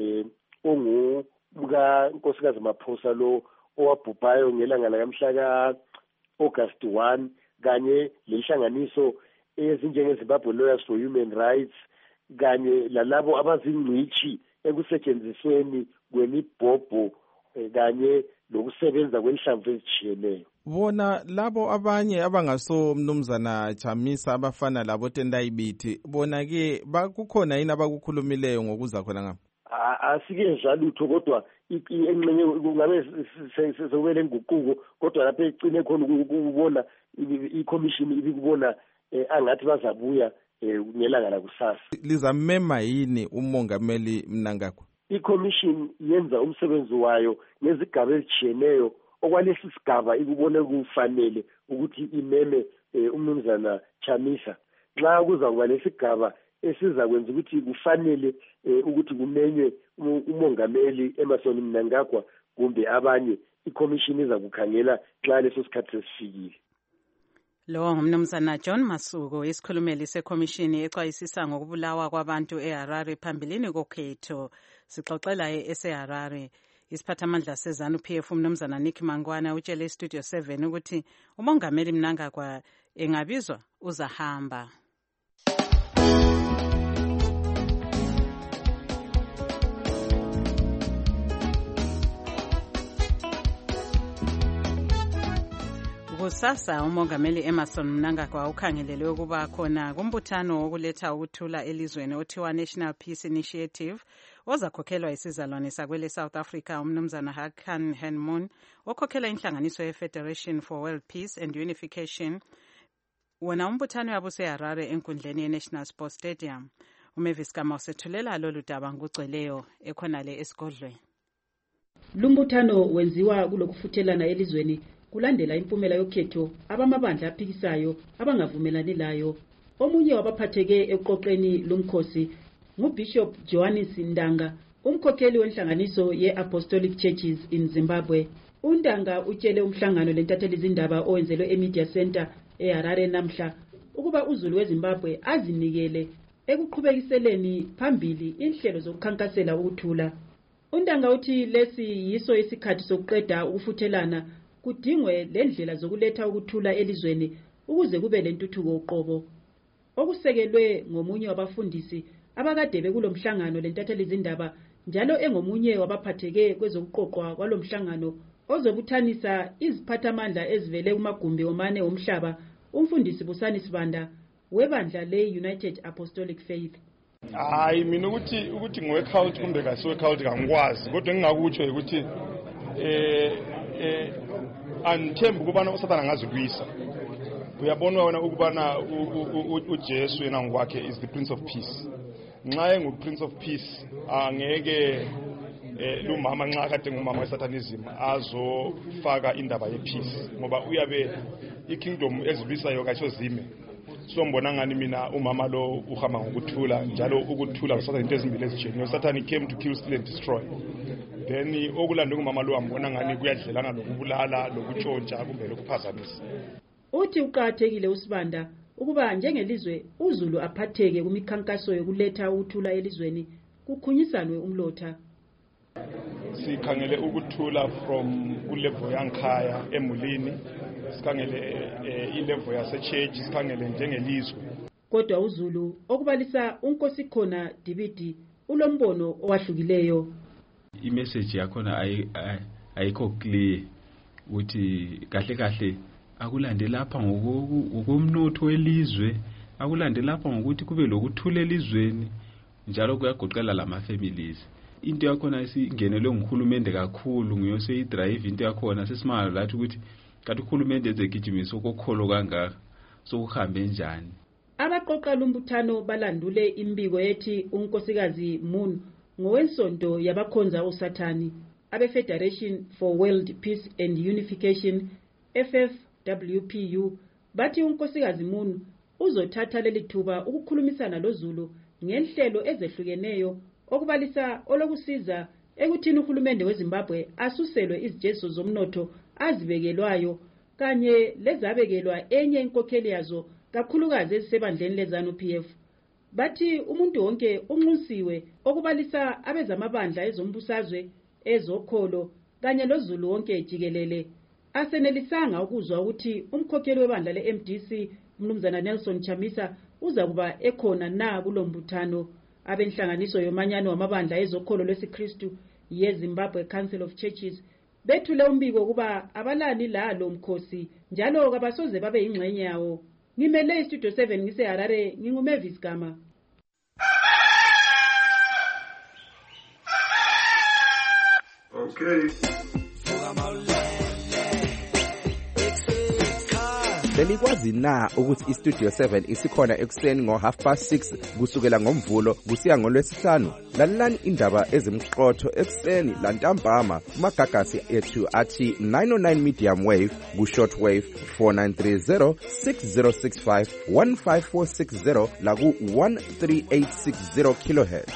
ongunkosikazi Maphosa lo owabhubhayo ngelanga lakamhla ka-August 1, kanye lehlanganiso ezinjengeZimbabwe Lawyers for Human Rights kanye lalabo abazingcitshi ekusetshenzisweni kwemibhobho kanye lokusebenza kwenhlamvu ezitshiyeneyo. Bona labo abanye abangaso mnumzana Chamisa abafana labo Tendai Biti, bona-ke kukhona yini abakukhulumileyo ngokuza khona ngapha? Asike njalo utho, kodwa engxenye kungabe sokubele nguquko, kodwa lapha ecine khona ukubona ikhomishini ibikubona angathi bazabuya ngelanga lakusasa. Lizamema yini umongameli Mnangagwa? Ikhomishini yenza umsebenzi wayo ngezigaba ezitshiyeneyo. Okwalesi sigaba ikubone kufanele ukuthi imeme umnumzana Chamisa. Nxa kuza kuba lesigaba esiza kwenza ukuthi kufanele ukuthi kumenywe umongameli Emmerson Mnangagwa kumbe abanye, ikhomishini iza kukhangela xa leso sikhathi sesifikile. Lo ngumnumzana John Masuku, isikhulumeli sekhomishini exwayisisa ngokubulawa kwabantu eHarare phambilini kokhetho. sixoxela eseharare. Isiphathamandla seZANU-PF umnumzana Nick Mangwana utshele iStudio 7 ukuthi umongameli Mnangagwa engabizwa uzahamba. Kusasa umongameli Emmerson Mnangagwa ukhangelelwe ukuba khona kumbuthano wokuletha ukuthula elizweni othiwa National Peace Initiative ozakhokhelwa isizalwane sakwele South Africa umnumzana Hakan Henmun okhokhela inhlanganiso ye-Federation for World Peace and Unification. Wona umbuthano yabo seHarare enkundleni ye-National Sports Stadium. Umavis Kama usethulela lolu daba ngugcweleyo ekhonale esigodlweni. Lumbuthano wenziwa kulokufuthelana elizweni kulandela impumela yokhetho abamabandla aphikisayo abangavumelani layo. Omunye wabaphatheke eqoqeni lomkhosi nguBishop Johannes Ndanga, umkhokheli wenhlanganiso ye-Apostolic Churches in Zimbabwe. UNdanga utshele umhlangano lentatheli izindaba owenzelwe eMedia Center eHarare namhla ukuba uZulu weZimbabwe azinikele ekuqhubekiseleni phambili inhlelo zokukhankasela ukuthula. UNdanga uthi lesi yiso isikhathi sokuqeda ukufuthelana kudingwe lendlela zokuletha ukuthula elizweni ukuze kube lentuthuko uqobo. Okusekelwe ngomunye wabafundisi abakade bekulomhlangano lentatheli izindaba njalo engomunye wabaphatheke kwezokuqoqwa kwalomhlangano ozobuthanisa iziphathamandla ezivele kumagumbi omane omhlaba, umfundisi Busani Sibanda webandla le-United Apostolic Faith. Hayi mina ukuthi ngiwe-cult kumbe kasiwe-cult kangikwazi, kodwa engingakutsho ukuthi anithembi ukubana uSathane angazilwisa. Uyabona wena ukubana uJesu yena ngokwakhe is the Prince of Peace. Nxa engu-Prince of Peace angeke lumama nxa kade ngumama weSatanism azofaka indaba ye-peace ngoba uyabe i-kingdom ezilwisayo katsho zime. So mbona ngani mina umama lo uhamba ngokuthula, njalo ukuthula uSathane into ezimbili ezijeni. uSathane came to kill, steal and destroy. Then okulanda umama lo ambona ngani kuyadlelana lokubulala, lokutshontsha kumbe lokuphazamisa. Uthi uqathekile uSibanda ukuba njengelizwe uZulu aphatheke kumikhankaso yokuletha ukuthula elizweni kukhunyisana umlotha. Sikhangele ukuthula from kulevel yankhaya emulini, sikhangele ilevel yase-church, sikhangele njengelizwe. Kodwa uZulu okubalisa uNkosikhona Dibidi ulombono owahlukileyo. I-message yakhona ayikho clear ukuthi kahle kahle akulande lapha ngokomnotho welizwe, akulande lapha ngokuthi kube lokuthula elizweni, njalo kuyagoqela lama families. Into yakhona isingenelwe nguhulumende kakhulu, nguyose idrive into yakhona sesimanga lathi ukuthi kanti uhulumende ezegijimisa okokholo kangaka sokuhambe njani. Abaqoqa lumbuthano balandule imbiko ethi unkosikazi Moon ngowensonto yabakhonza uSathane abe-Federation for World Peace and Unification FFWPU bathi unkosikazi Moon uzothatha leli thuba ukukhulumisana loZulu ngenhlelo ezehlukeneyo okubalisa olokusiza ekuthini uhulumende weZimbabwe asuselwe izijezo zomnotho azibekelwayo kanye lezabekelwa enye inkokheli yazo kakhulukazi ezisebandleni leZANU-PF. Bathi umuntu wonke unxusiwe okubalisa abezamabandla ezombusazwe, ezokholo kanye loZulu wonke jikelele. Asenelisanga ukuzwa ukuthi umkhokheli webandla le-MDC umnumzana Nelson Chamisa uzakuba ekhona na kulombuthano. Abenhlanganiso yomanyano wamabandla ezokholo lwesiKristu yeZimbabwe Council of Churches bethule umbiko kuba abalani la lo mkhosi njalo kabasoze babe ingxenye yawo. Ngimele iStudio 7 ngiseHarare, nginguMavis Gama. Okay. Belikwazi na ukuthi iStudio 7 isikhona ekuseni ngo6:30 kusukela ngomvulo kusiya ngolwesihlanu? Lalelani indaba ezimqotho ekuseni lantambama kumagagasi ethu athi 909 medium wave ku shortwave 4930 6065 15460 la ku 13860 kilohertz.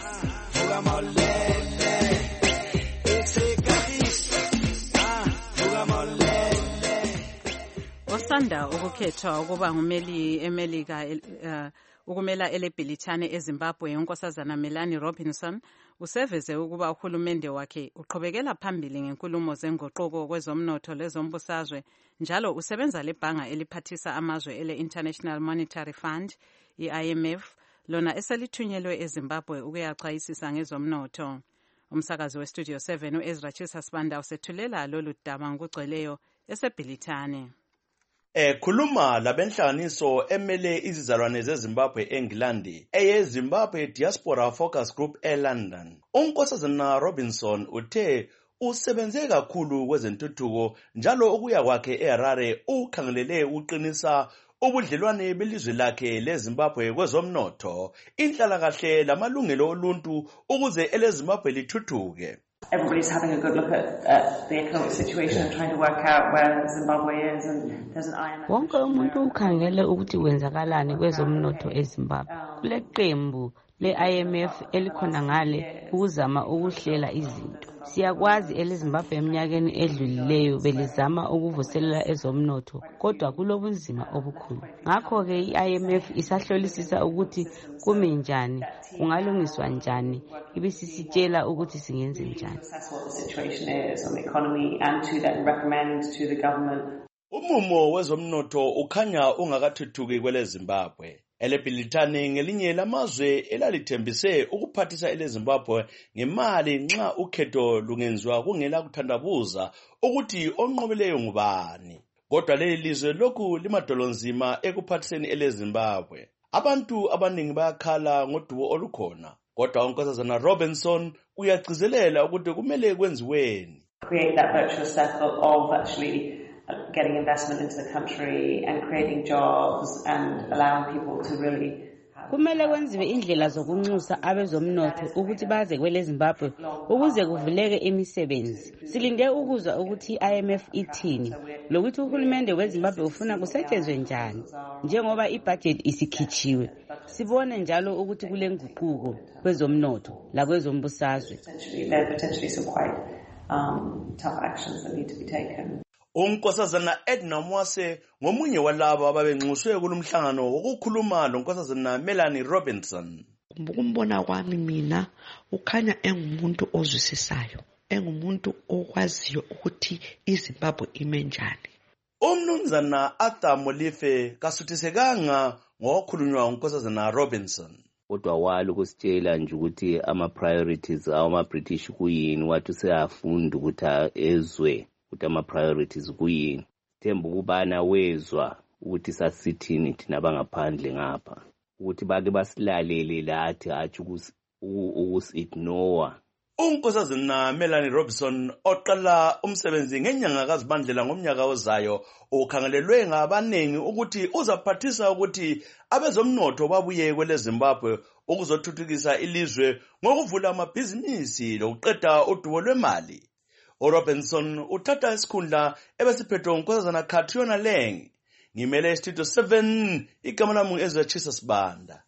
Osanda ukukhethwa ukuba ngumeli eMelika ukumela elebhilithane eZimbabwe unkosazana Melanie Robinson useveze ukuba uhulumende wakhe uqhubekela phambili ngenkulumo zenguquko kwezomnotho lezombusazwe njalo usebenza lebhanga eliphathisa amazwe ele-International Monetary Fund i-IMF lona eselithunyelwe eZimbabwe ukuyachwayisisa ngezomnotho. Umsakazi weStudio 7 uEzra Chisasibanda usethulela lolu daba ngokugcweleyo esebhilithane. Khuluma labenhlanganiso emele izizalwane zeZimbabwe eNgilandi eyeZimbabwe Diaspora Focus Group eLondon. unkosazana Robinson uthe usebenze kakhulu kwezentuthuko njalo ukuya kwakhe eHarare ukhangelele uqinisa ubudlelwane belizwe lakhe leZimbabwe kwezomnotho, inhlalakahle lamalungelo oluntu ukuze eleZimbabwe lithuthuke. Everybody's having a good look at the economic situation and trying to work out where Zimbabwe is, and there's an IMF. Wonke umuntu ukhangele ukuthi kwenzakalani kwezomnotho eZimbabwe. Kule qembu le-IMF elikhona ngale ukuzama ukuhlela izinto. Siyakwazi eleZimbabwe eminyakeni edlulileyo belizama ukuvuselela ezomnotho, kodwa kulobunzima obukhulu. Ngakho-ke i-IMF isahlolisisa ukuthi kume njani, kungalungiswa njani, ibisisitshela ukuthi singenze njani. Umumo wezomnotho ukhanya ungakathuthuki kweleZimbabwe. Elebhilithane ngelinye lamazwe elalithembise ukuphathisa eleZimbabwe ngemali nxa ukhetho lungenziwa kungela kuthandabuza ukuthi onqobileyo ngubani. Kodwa leli lizwe lokhu limadolonzima ekuphathiseni eleZimbabwe. Abantu abaningi bayakhala ngodubo olukhona, kodwa unkosazana Robinson uyagcizelela ukuthi kumele kwenziweni. Create that virtuous circle of actually getting investment into the country and creating jobs and allowing people to really kumele kwenziwe indlela zokunxusa abezomnotho ukuthi baze kweleZimbabwe ukuze kuvuleke imisebenzi. Silinde ukuzwa ukuthi i-IMF ithini lokuthi uhulumende weZimbabwe ufuna kusetshenzwe njani njengoba ibudget isikhitshiwe. Sibone njalo ukuthi kule nguquko kwezomnotho lakwezombusazwe. Tough actions that need to be taken. Unkosazana Edna Mwase ngomunye walabo ababenxuswe kulomhlangano wokukhuluma lonkosazana Melanie Robinson. Ukumbona kwami mina ukhanya engumuntu ozwisisayo, engumuntu okwaziyo ukuthi iZimbabwe ime njani. Umnumzana Arthur Molife kasuthisekanga ngokukhulunywa unkosazana Robinson. Kodwa walo ukusitshela nje ukuthi ama-priorities ama-British kuyini, wathi seyafunda ukuthi ezwe ukuthi ama-priorities kuyini. Themba ukubana wezwa ukuthi sasithini thina bangaphandle ngapha, ukuthi bake basilalele lathi hatshi ukusi-ignore. Unkosazana Melanie Robinson oqala umsebenzi ngenyanga kaZibandlela ngomnyaka ozayo ukhangelelwe ngabanengi ukuthi uzaphathisa ukuthi abezomnotho babuye kweleZimbabwe ukuzothuthukisa ilizwe ngokuvula amabhizinisi lokuqeda udubo lwemali. uRobinson uthatha isikhundla ebesiphethwe unkosazana Catriona Leng. Ngimele Studio 7 igama lami Ezra Chisasibanda.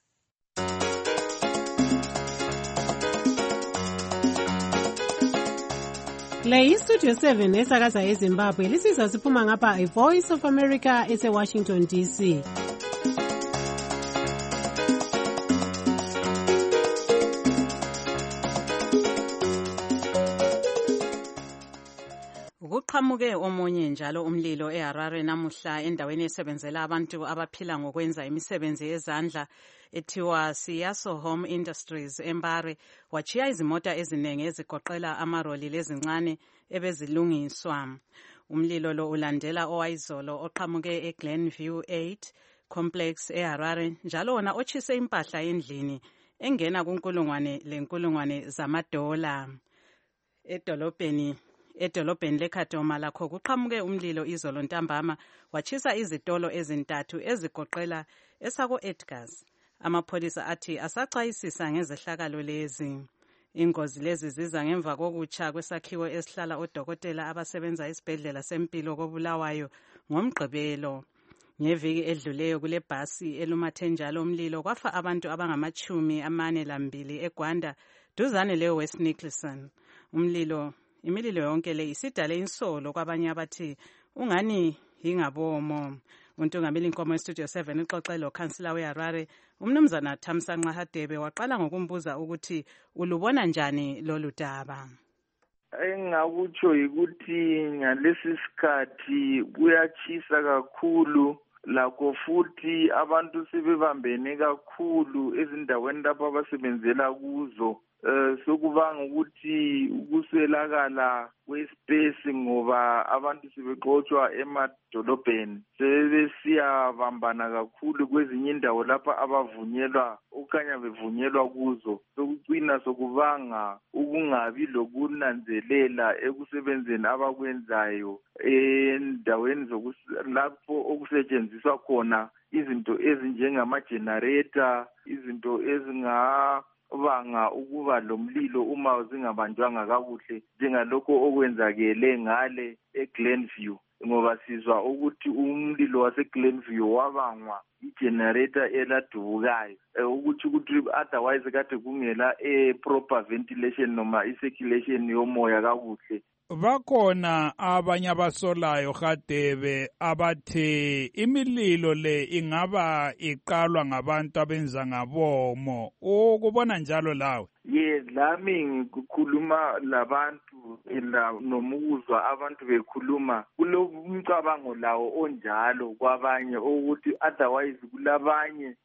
Le iStudio 7 esakaza eZimbabwe lisizwa siphuma ngapha iVoice of America eseWashington DC. Kuqhamuke omunye njalo umlilo eHarare namuhla endaweni esebenzela abantu abaphila ngokwenza imisebenzi yezandla ethiwa Siyaso Home Industries eMbare, wachiya izimota eziningi ezigoqela amaroli lezincane ebezilungiswa. Umlilo lo ulandela owayizolo oqhamuke eGlenview 8 Complex eHarare, njalo wona ochise impahla endlini engena kunkulungwane zamadola. Edolobheni leKhatoma lakho kuqhamuke umlilo izolo ntambama wachisa izitolo ezintathu ezigoqela esako Edgars. Amapholisa athi asachayisisa ngezehlakalo lezi. Ingozi lezi ziza ngemva kokutsha kwesakhiwo esihlala odokotela abasebenza esibhedlela sempilo koBulawayo ngoMgqibelo. Ngeviki edluleyo kule bhasi elumathe njalo umlilo kwafa abantu abangama42 eGwanda duzane leWest Nicholson. Imililo yonke le isidale insolo kwabanye abathi ungani ingabomo. untungameli inkomo estudio 7 ixoxelo kansila weHarare umnumzana Thamsanqa Hadebe waqala ngokumbuza ukuthi ulubona njani lolu daba. Engakutsho ukuthi ngalesi sikhathi kuyachisa kakhulu lakho futhi abantu sebebambene kakhulu ezindaweni lapho abasebenzela kuzo sokubanga ukuthi ukuswelakala kwespace ngoba abantu sebexotshwa emadolobheni sebesiyabambana kakhulu kwezinye indawo lapha abavunyelwa okanya bevunyelwa kuzo sokucina sokubanga ukungabi lokunanzelela ekusebenzeni abakwenzayo endaweni lapho okusetshenziswa khona izinto ezinjengama-generator, izinto banga ukuba lomlilo uma zingabanjwanga kakuhle njengalokho okwenzakele ngale eGlenview ngoba sizwa ukuthi umlilo waseGlenview wabangwa igenerator eladubukayo ukuthi otherwise kade kungela proper ventilation noma i-circulation yomoya kakuhle. Bakhona abanye abasolayo Hadebe abathe imililo le ingaba iqalwa ngabantu abenza ngabomo. Ukubona njalo lawe? Yes, lami ngikhuluma labantu nomuzwa abantu bekhuluma kulomcabango lawo onjalo kwabanye ukuthi otherwise kulabanye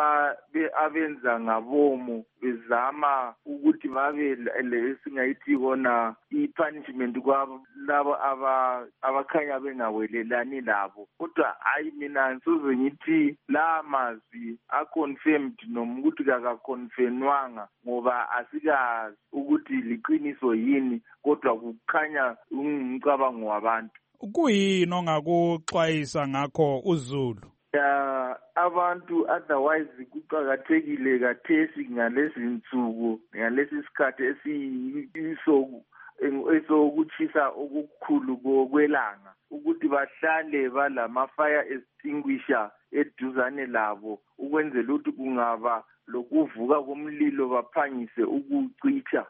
abenza ngabomo bezama ukuthi babe lesingayithi kona i-punishment kwabo labo abakhanya bengawelelani labo. Kodwa hayi mina ngisoze ngithi la mazwi a-confirmed noma ukuthi kakakonfirmwanga ngoba asikazi ukuthi liqiniso yini kodwa kukhanya umcabango wabantu. Kuyini ongakuxwayisa ngakho uZulu? Abantu otherwise kuqakathekile kathesi ngalezi nsuku ngalesi sikhathi esokutshisa okukhulu kokwelanga ukuthi bahlale balama-fire extinguisher eduzane labo ukwenzela ukuthi kungaba lokuvuka komlilo baphangise ukucitsha.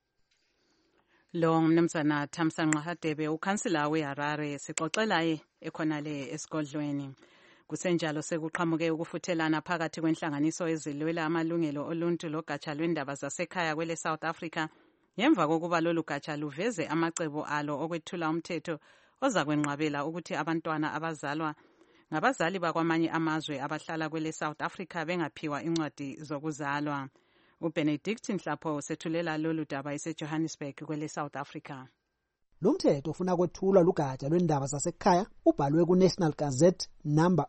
Lo mnumzana Thamsanqa Hadebe ukhansila weHarare sixoxelaye ekhonale esigodlweni. Kusenjalo sekuqhamuke ukufuthelana phakathi kwenhlanganiso ezilwela amalungelo oluntu logatsha lwendaba zasekhaya kwele South Africa ngemva kokuba lolu gatsha luveze amacebo alo okwethula umthetho oza kwenqabela ukuthi abantwana abazalwa ngabazali bakwamanye amazwe abahlala kwele South Africa bengaphiwa incwadi zokuzalwa. uBenedict Nhlapho sethulela lolu daba eseJohannesburg kwele South Africa. Lumthetho ufuna kwethulwa lugatsha lwendaba zasekhaya ubhalwe ku-National Gazette number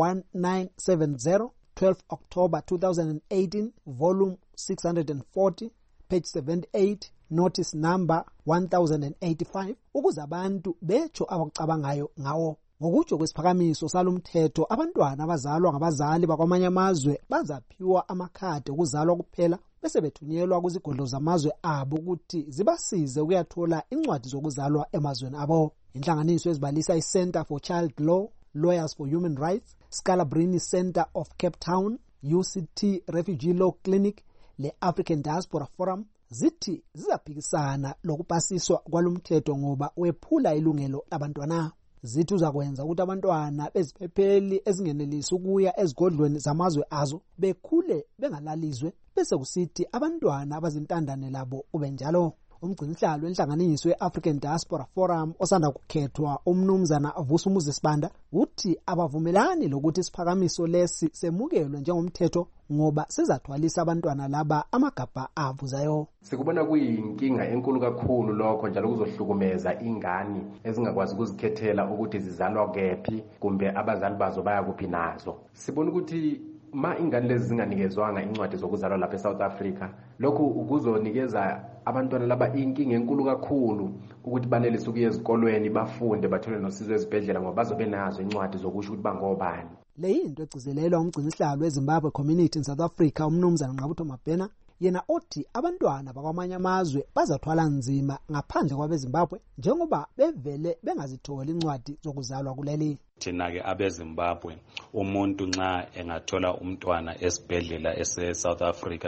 41970 12 October 2018 volume 640 page 78 notice number 1085 ukuze abantu becho abakucabangayo ngawo. Ngokutsho kwesiphakamiso salumthetho abantwana abazalwa ngabazali bakwamanye amazwe bazaphiwa amakhadi okuzalwa kuphela bese bethunyelwa kuzigodlo zamazwe abo ukuthi zibasize ukuyathola incwadi zokuzalwa emazweni abo. Inhlanganiso ezibalisa iCenter for Child Law, Lawyers for Human Rights, Scalabrini Center of Cape Town, UCT Refugee Law Clinic le African Diaspora Forum zithi zizaphikisana lokupasiswa kwalumthetho ngoba wephula ilungelo labantwana. Zithi uzakwenza ukuthi abantwana beziphepheli ezingenelisi ukuya ezigodlweni zamazwe azo bekhule bengalalizwe bese kusithi abantwana abazintandane labo ube njalo. Umgcinisihlalo wenhlanganiso ye-African Diaspora Forum osanda kukhethwa umnumzana Vusumuzi Sibanda uthi abavumelani lokuthi isiphakamiso lesi semukelwe njengomthetho ngoba sizathwalisa abantwana laba amagabha avuzayo. Sikubona kuyinkinga enkulu kakhulu lokho njalo kuzohlukumeza ingane ezingakwazi ukuzikhethela ukuthi zizalwa kephi kumbe abazali bazo baya kuphi nazo. Sibona ukuthi ma ingane lezi zinganikezwanga incwadi zokuzalwa lapha eSouth Africa lokhu kuzonikeza abantwana laba inkinga enkulu kakhulu ukuthi banelise ukuya ezikolweni bafunde bathole nosizo ezibhedlela ngoba bazobe nazo incwadi zokusho ukuthi bangobani. Le yinto egcizelelwa umgcinisihlalo weZimbabwe Community in South Africa umnumzana Nqabutho Mabhena yena othi abantwana bakwamanye amazwe bazathwala nzima ngaphandle kwabeZimbabwe njengoba bevele bengazitholi incwadi zokuzalwa kuleli. Thina-ke abeZimbabwe umuntu nxa engathola umntwana esibhedlela ese-South Africa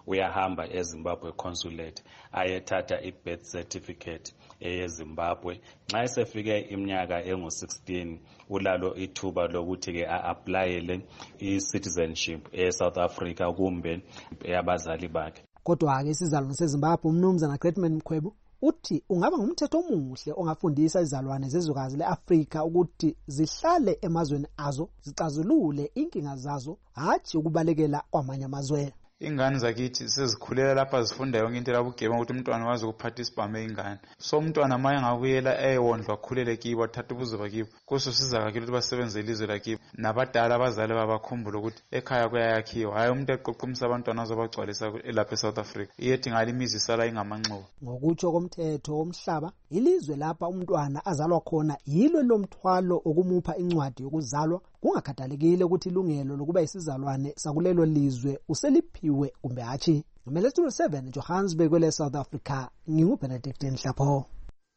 uyahamba eZimbabwe consulate ayethatha i-birth certificate eyeZimbabwe. Nxa esefike iminyaka engu-16 ulalo ithuba lokuthi-ke a-aplayele i-citizenship e-South Africa kumbe eyabazali bakhe. Kodwa-ke isizalwane seZimbabwe umnumzana Gretman Mkhwebo uthi ungaba ngumthetho omuhle ongafundisa izalwane zezwekazi le-Afrika ukuthi zihlale emazweni azo zixazulule inkinga zazo hatshi ukubalekela kwamanye amazwe. Ingane zakithi sezikhulela lapha zifunda yonke into labugema ukuthi umntwana wazi ukuphatha isibhamu eyingane. So umntwana maye ngabuyela eyondlwa akhulele kibo athatha ubuzo bakibo. Kusosiza kakhulu ukuthi basebenze ilizwe lakibo. Nabadala abazali babakhumbule ukuthi ekhaya kuyayakhiwa. Hayi umuntu eqoqumisa abantwana azobagcwalisa lapha eSouth Africa. Iyethi ngalimizi isala ingamanxubo. Ngokutsho komthetho womhlaba, ilizwe lapha umntwana azalwa khona yilo lomthwalo okumupha incwadi yokuzalwa kungakhathalekile ukuthi ilungelo lokuba isizalwane sakulelo lizwe useliphiwe kumbe hatshi. Ngomele Studio 7 Johannesburg kwele South Africa, nginguBenedict Nhlapho.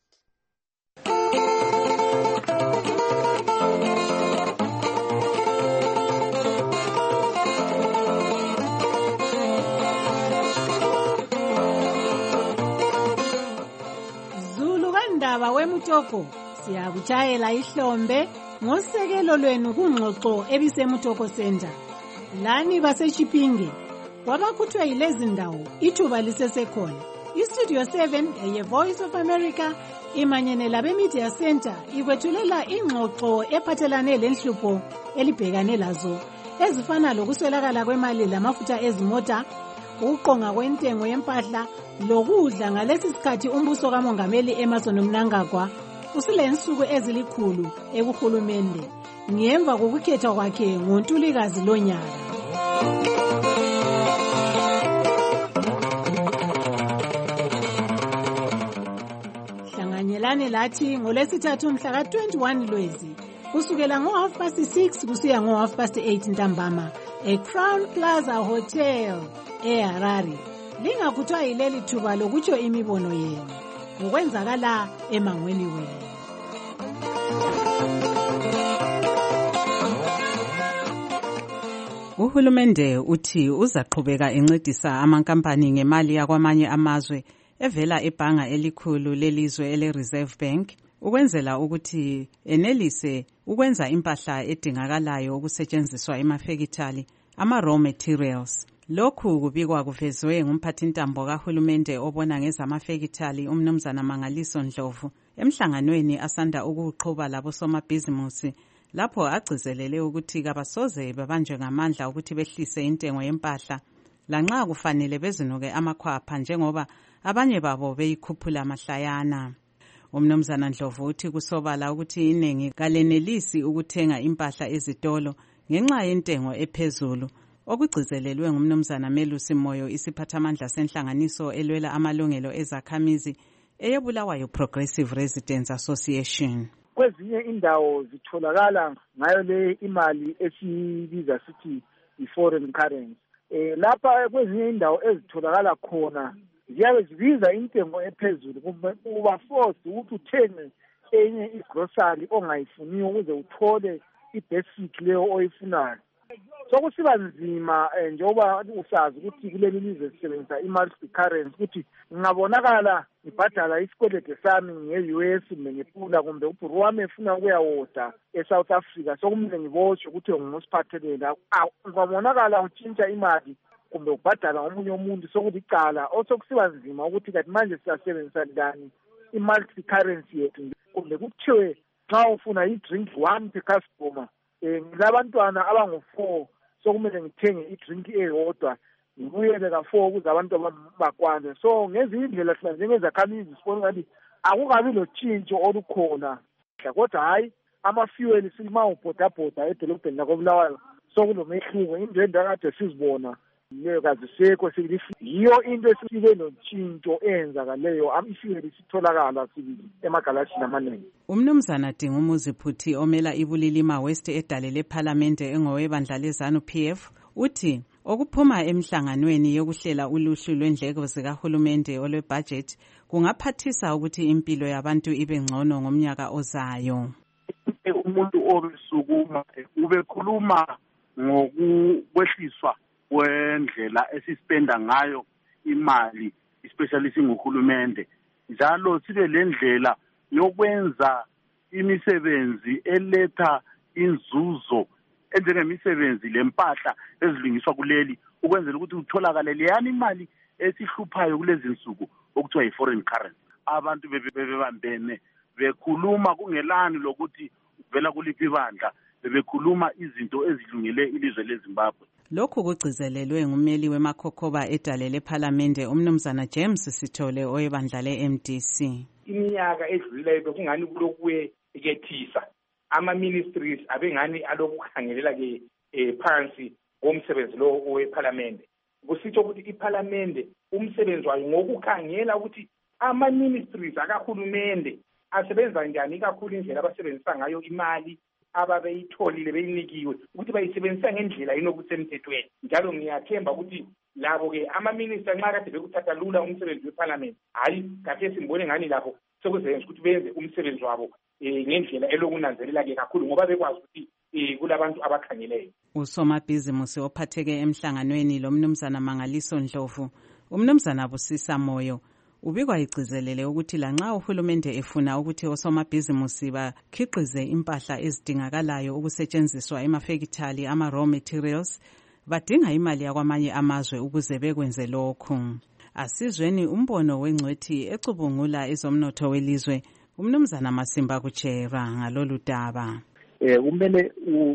Zulu kaNdaba weMutoko siyakuchayela ihlombe ngosekelo lwenu kungxoxo ebiseMutoko Center. Lani basechipinge kwabakhuthwe yilezi ndawo ithuba lisesekhona. iStudio 7 eye Voice of America imanyene labe Media Center ikwethulela ingxoxo ephathelane lenhlupho elibhekane lazo ezifana lokuswelakala kwemali lamafutha ezimota, ukuqonga kwentengo yempahla lokudla. Ngalesi sikhathi umbuso kaMongameli Emmerson Mnangagwa usilensuku ezilikhulu ekuhulumende ngemva kokukhethwa kwakhe ngoNtulikazi lonyaka. Hlanganyelane lathi ngolesithathu mhla ka-21 Lwezi kusukela ngo-6:30 kusiya ngo-8:30 ntambama eCrown Plaza Hotel eHarare. Lingakhuthwa yileli thuba lokutsho imibono yenu ngokwenzakala emangweni wenu. Uhulumende uthi uzaqhubeka encedisa amankampani ngemali yakwamanye amazwe evela ebhanga elikhulu lelizwe ele-Reserve Bank ukwenzela ukuthi enelise ukwenza impahla edingakalayo ukusetshenziswa emafekithali ama-raw materials. Lokhu kubikwa kuvezwe ngumphathintambo kahulumende obona ngezamafekithali umnumzana Mangaliso Ndlovu emhlanganweni asanda ukuqhuba labosomabhizimusi lapho agcizelele ukuthi kabasoze babanjwe ngamandla ukuthi behlise intengo yempahla lanxa kufanele bezinuke amakhwapha njengoba abanye babo beyikhuphula mahlayana. Umnumzana Ndlovu uthi kusobala ukuthi iningi kalenelisi ukuthenga impahla ezitolo ngenxa yentengo ephezulu okugcizelelwe ngumnumzana Melusi Moyo isiphathamandla senhlanganiso elwela amalungelo ezakhamizi eyebulawayo Progressive Residents Association. Kwezinye indawo zitholakala ngayo le imali esibiza sithi i-foreign currency. Lapha kwezinye indawo ezitholakala khona ziyabe zibiza intengo ephezulu kuba force ukuthi uthenge enye igrocery ongayifuniyo ukuze uthole i-basic leyo oyifunayo. Sokusiba nzima njengoba usazi ukuthi kuleli lizwe sisebenzisa i-multi-currency ukuthi ngingabonakala ngibhadala isikweletu sami nge-US kumbe ngepula kumbe ubhuru wami efuna ukuyawoda eSouth Africa sokumele ngibotshwe ukuthi ngimusiphathelela. Ungabonakala utshintsha imali kumbe ubhadala ngomunye umuntu sokuthi icala osokusiba nzima ukuthi kanti manje siyasebenzisa njani i-multi-currency yethu kumbe kuthiwe nxa ufuna i-drink 1 per customer ngilabantwana abangu-4 sokumele ngithenge i-drink eyodwa ngibuyele ka-4 ukuze abantu bakwanze. So ngezinye indlela thina njengezakhamizi sibona ngathi akukabi lotshintsho olukhona kodwa hayi ama-fuel silima ubhodabhoda edolobheni lakoBulawayo sokulomehluko into endakade sizibona leyo kazisekho yiyo into esisibe notshintsho eyenzakaleyo i-fuel isitholakala emagalashini amaningi. Umnumzana Dingumuzi Phuthi omela iBulilima West edalele eParliamente engowebandla leZANU PF uthi okuphuma emhlanganweni yokuhlela uluhlu lwendleko zikahulumende olwebudget kungaphathisa ukuthi impilo yabantu ibe ngcono ngomnyaka ozayo. Umuntu obesukuma ubekhuluma ngokukwehliswa wendlela esispenda ngayo imali especially singuhulumende, njalo sibe lendlela yokwenza imisebenzi eletha inzuzo enjengemisebenzi lempahla ezilungiswa kuleli, ukwenzela ukuthi utholakale leyani imali esihluphayo kulezi nsuku okuthiwa yi-foreign currency. Abantu bebebambene bekhuluma kungelani lokuthi vela kuliphi ibandla, bebekhuluma izinto ezilungele ilizwe leZimbabwe. Lokhu kugcizelelwe ngummeli weMakhokhoba edale lephalamende umnumzana James Sithole oyebandla le-MDC. Iminyaka edlulileyo bekungani kulokwe ekethisa ama-ministries abengani alokukhangelela ke phansi ngomsebenzi lo wephalamende. Kusitsho ukuthi iphalamende umsebenzi wayo ngokukhangela ukuthi ama-ministries akahulumende asebenza njani, kakhulu indlela abasebenzisa ngayo imali ababeyitholile beyinikiwe ukuthi bayisebenzisa ngendlela inokusemthethweni. Njalo ngiyathemba ukuthi labo-ke ama-minister nxa kade bekuthatha lula umsebenzi wephalamende, hayi kade simbone ngani lapho sekuzenza ukuthi benze umsebenzi wabo ngendlela elokunanzelela-ke kakhulu ngoba bekwazi ukuthi kulabantu abakhangeleyo. Usomabhizimusi ophatheke emhlanganweni lo mnumzana Mangaliso Ndlovu, umnumzana Busisa Moyo, ubikwa igcizelele ukuthi lanxa uhulumende efuna ukuthi osomabhizimusi bakhiqize impahla ezidingakalayo ukusetshenziswa emafekithali ama-raw materials, badinga imali yakwamanye amazwe ukuze bekwenze lokhu. Asizweni umbono wengcwethi ecubungula ezomnotho welizwe, umnumzana Masimba Kuchera ngalolu daba. Kumele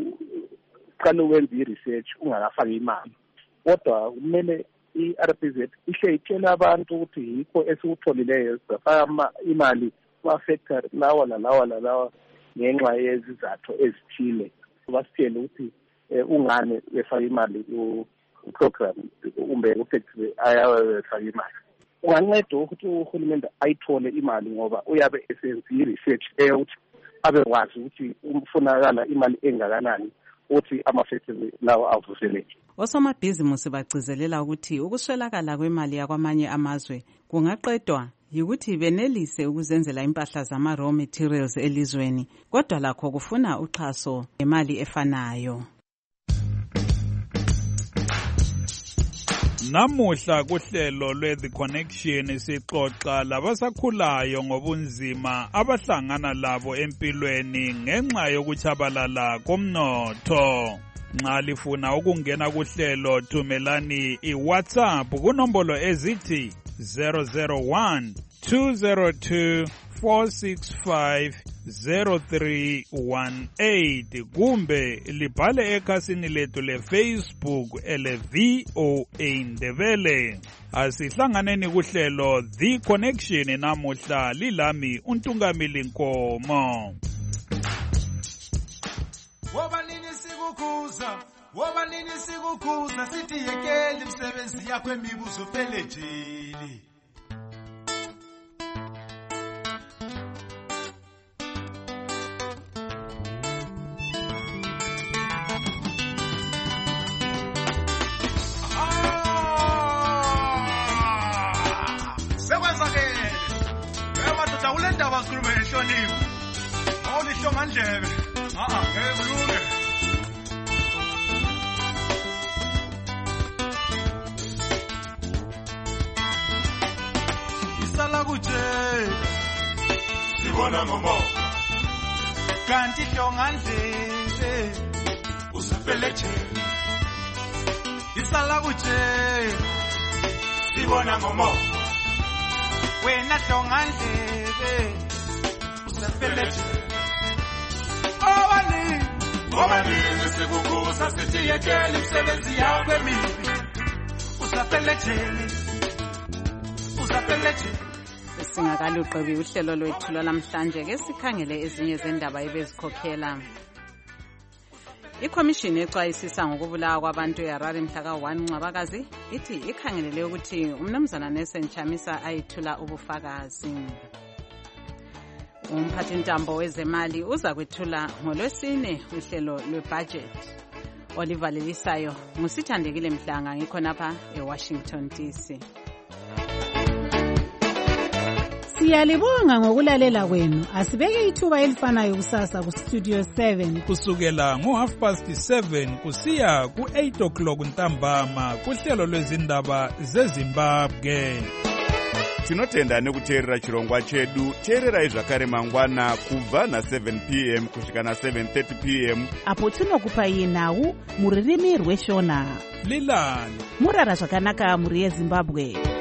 uqale wenze i-research ungakafaki imali, kodwa kumele i-RPZ ihle itshela abantu ukuthi yikho esikutholileyo safaka imali kuma-factory lawa nalawa ngenxa yezizathu ezithile. Basitshele ukuthi ungane befaka imali ku-program kumbe ku-factory ayabefaka imali. Unganceda ukuthi uhulumende ayithole imali ngoba uyabe esenze i-research eyokuthi abekwazi ukuthi ufunakala imali engakanani ukuthi ama-factory lawo avuseleke. Osomabhizimusi bagcizelela ukuthi ukuswelakala kwemali yakwamanye amazwe kungaqedwa yikuthi benelise ukuzenzela impahla zama-raw materials elizweni, kodwa lakho kufuna uxhaso ngemali efanayo. Namuhla kuhlelo lwe-The Connection sixoxa labasakhulayo ngobunzima abahlangana labo empilweni ngenxa yokutshabalala komnotho. Nxa lifuna ukungena kuhlelo thumelani iWhatsApp kunombolo ezithi 001-202-465-0318 kumbe libhale ekhasini lethu leFacebook ele-VOA Ndebele. Asihlanganeni kuhlelo The Connection namuhla, lilami uNtungamili Nkomo. Wobanini sikukhuza sithi yekeli imsebenzi yakho emibuzo phele jeli. Sekwenzakele. Emadoda ulendaba sikhuluma ehloniwe. Awulihlonga ndlebe. Ngeke sibona ngomo kanti hlonga ndlebe usapeleche isala kuche sibona ngomo wena hlonga ndlebe usapeleche obani sikukhuza sithi yekela imsebenzi yakho emibi usapeleche. Singakaluqebi uhlelo lwethu lwalamhlanje ke sikhangele ezinye zendaba ebezikhokhela. Ikhomishini exwayisisa ngokubulawa kwabantu eHarare mhla ka-1 Ncwabakazi ithi ikhangelele ukuthi umnumzana Nelson Chamisa ayithula ubufakazi. Umphathintambo wezemali uza kwethula ngoLwesine uhlelo lwebudget olivalelisayo. Musithandekile Mhlanga ngikhonapha eWashington DC. Siyalibonga ngokulalela kwenu. Asibeke ithuba elifanayo kusasa kustudio 7 kusukela ngo7:30 kusiya ku8 ntambama kuhlelo lwezindaba zeZimbabwe. Tinotenda nekuteerera chirongwa chedu. Teererai zvakare mangwana kubva na7 p.m. kusvika na7:30 p.m. apo tinokupai nhau muririmi rweshona. Lilani murara zvakanaka muri yeZimbabwe.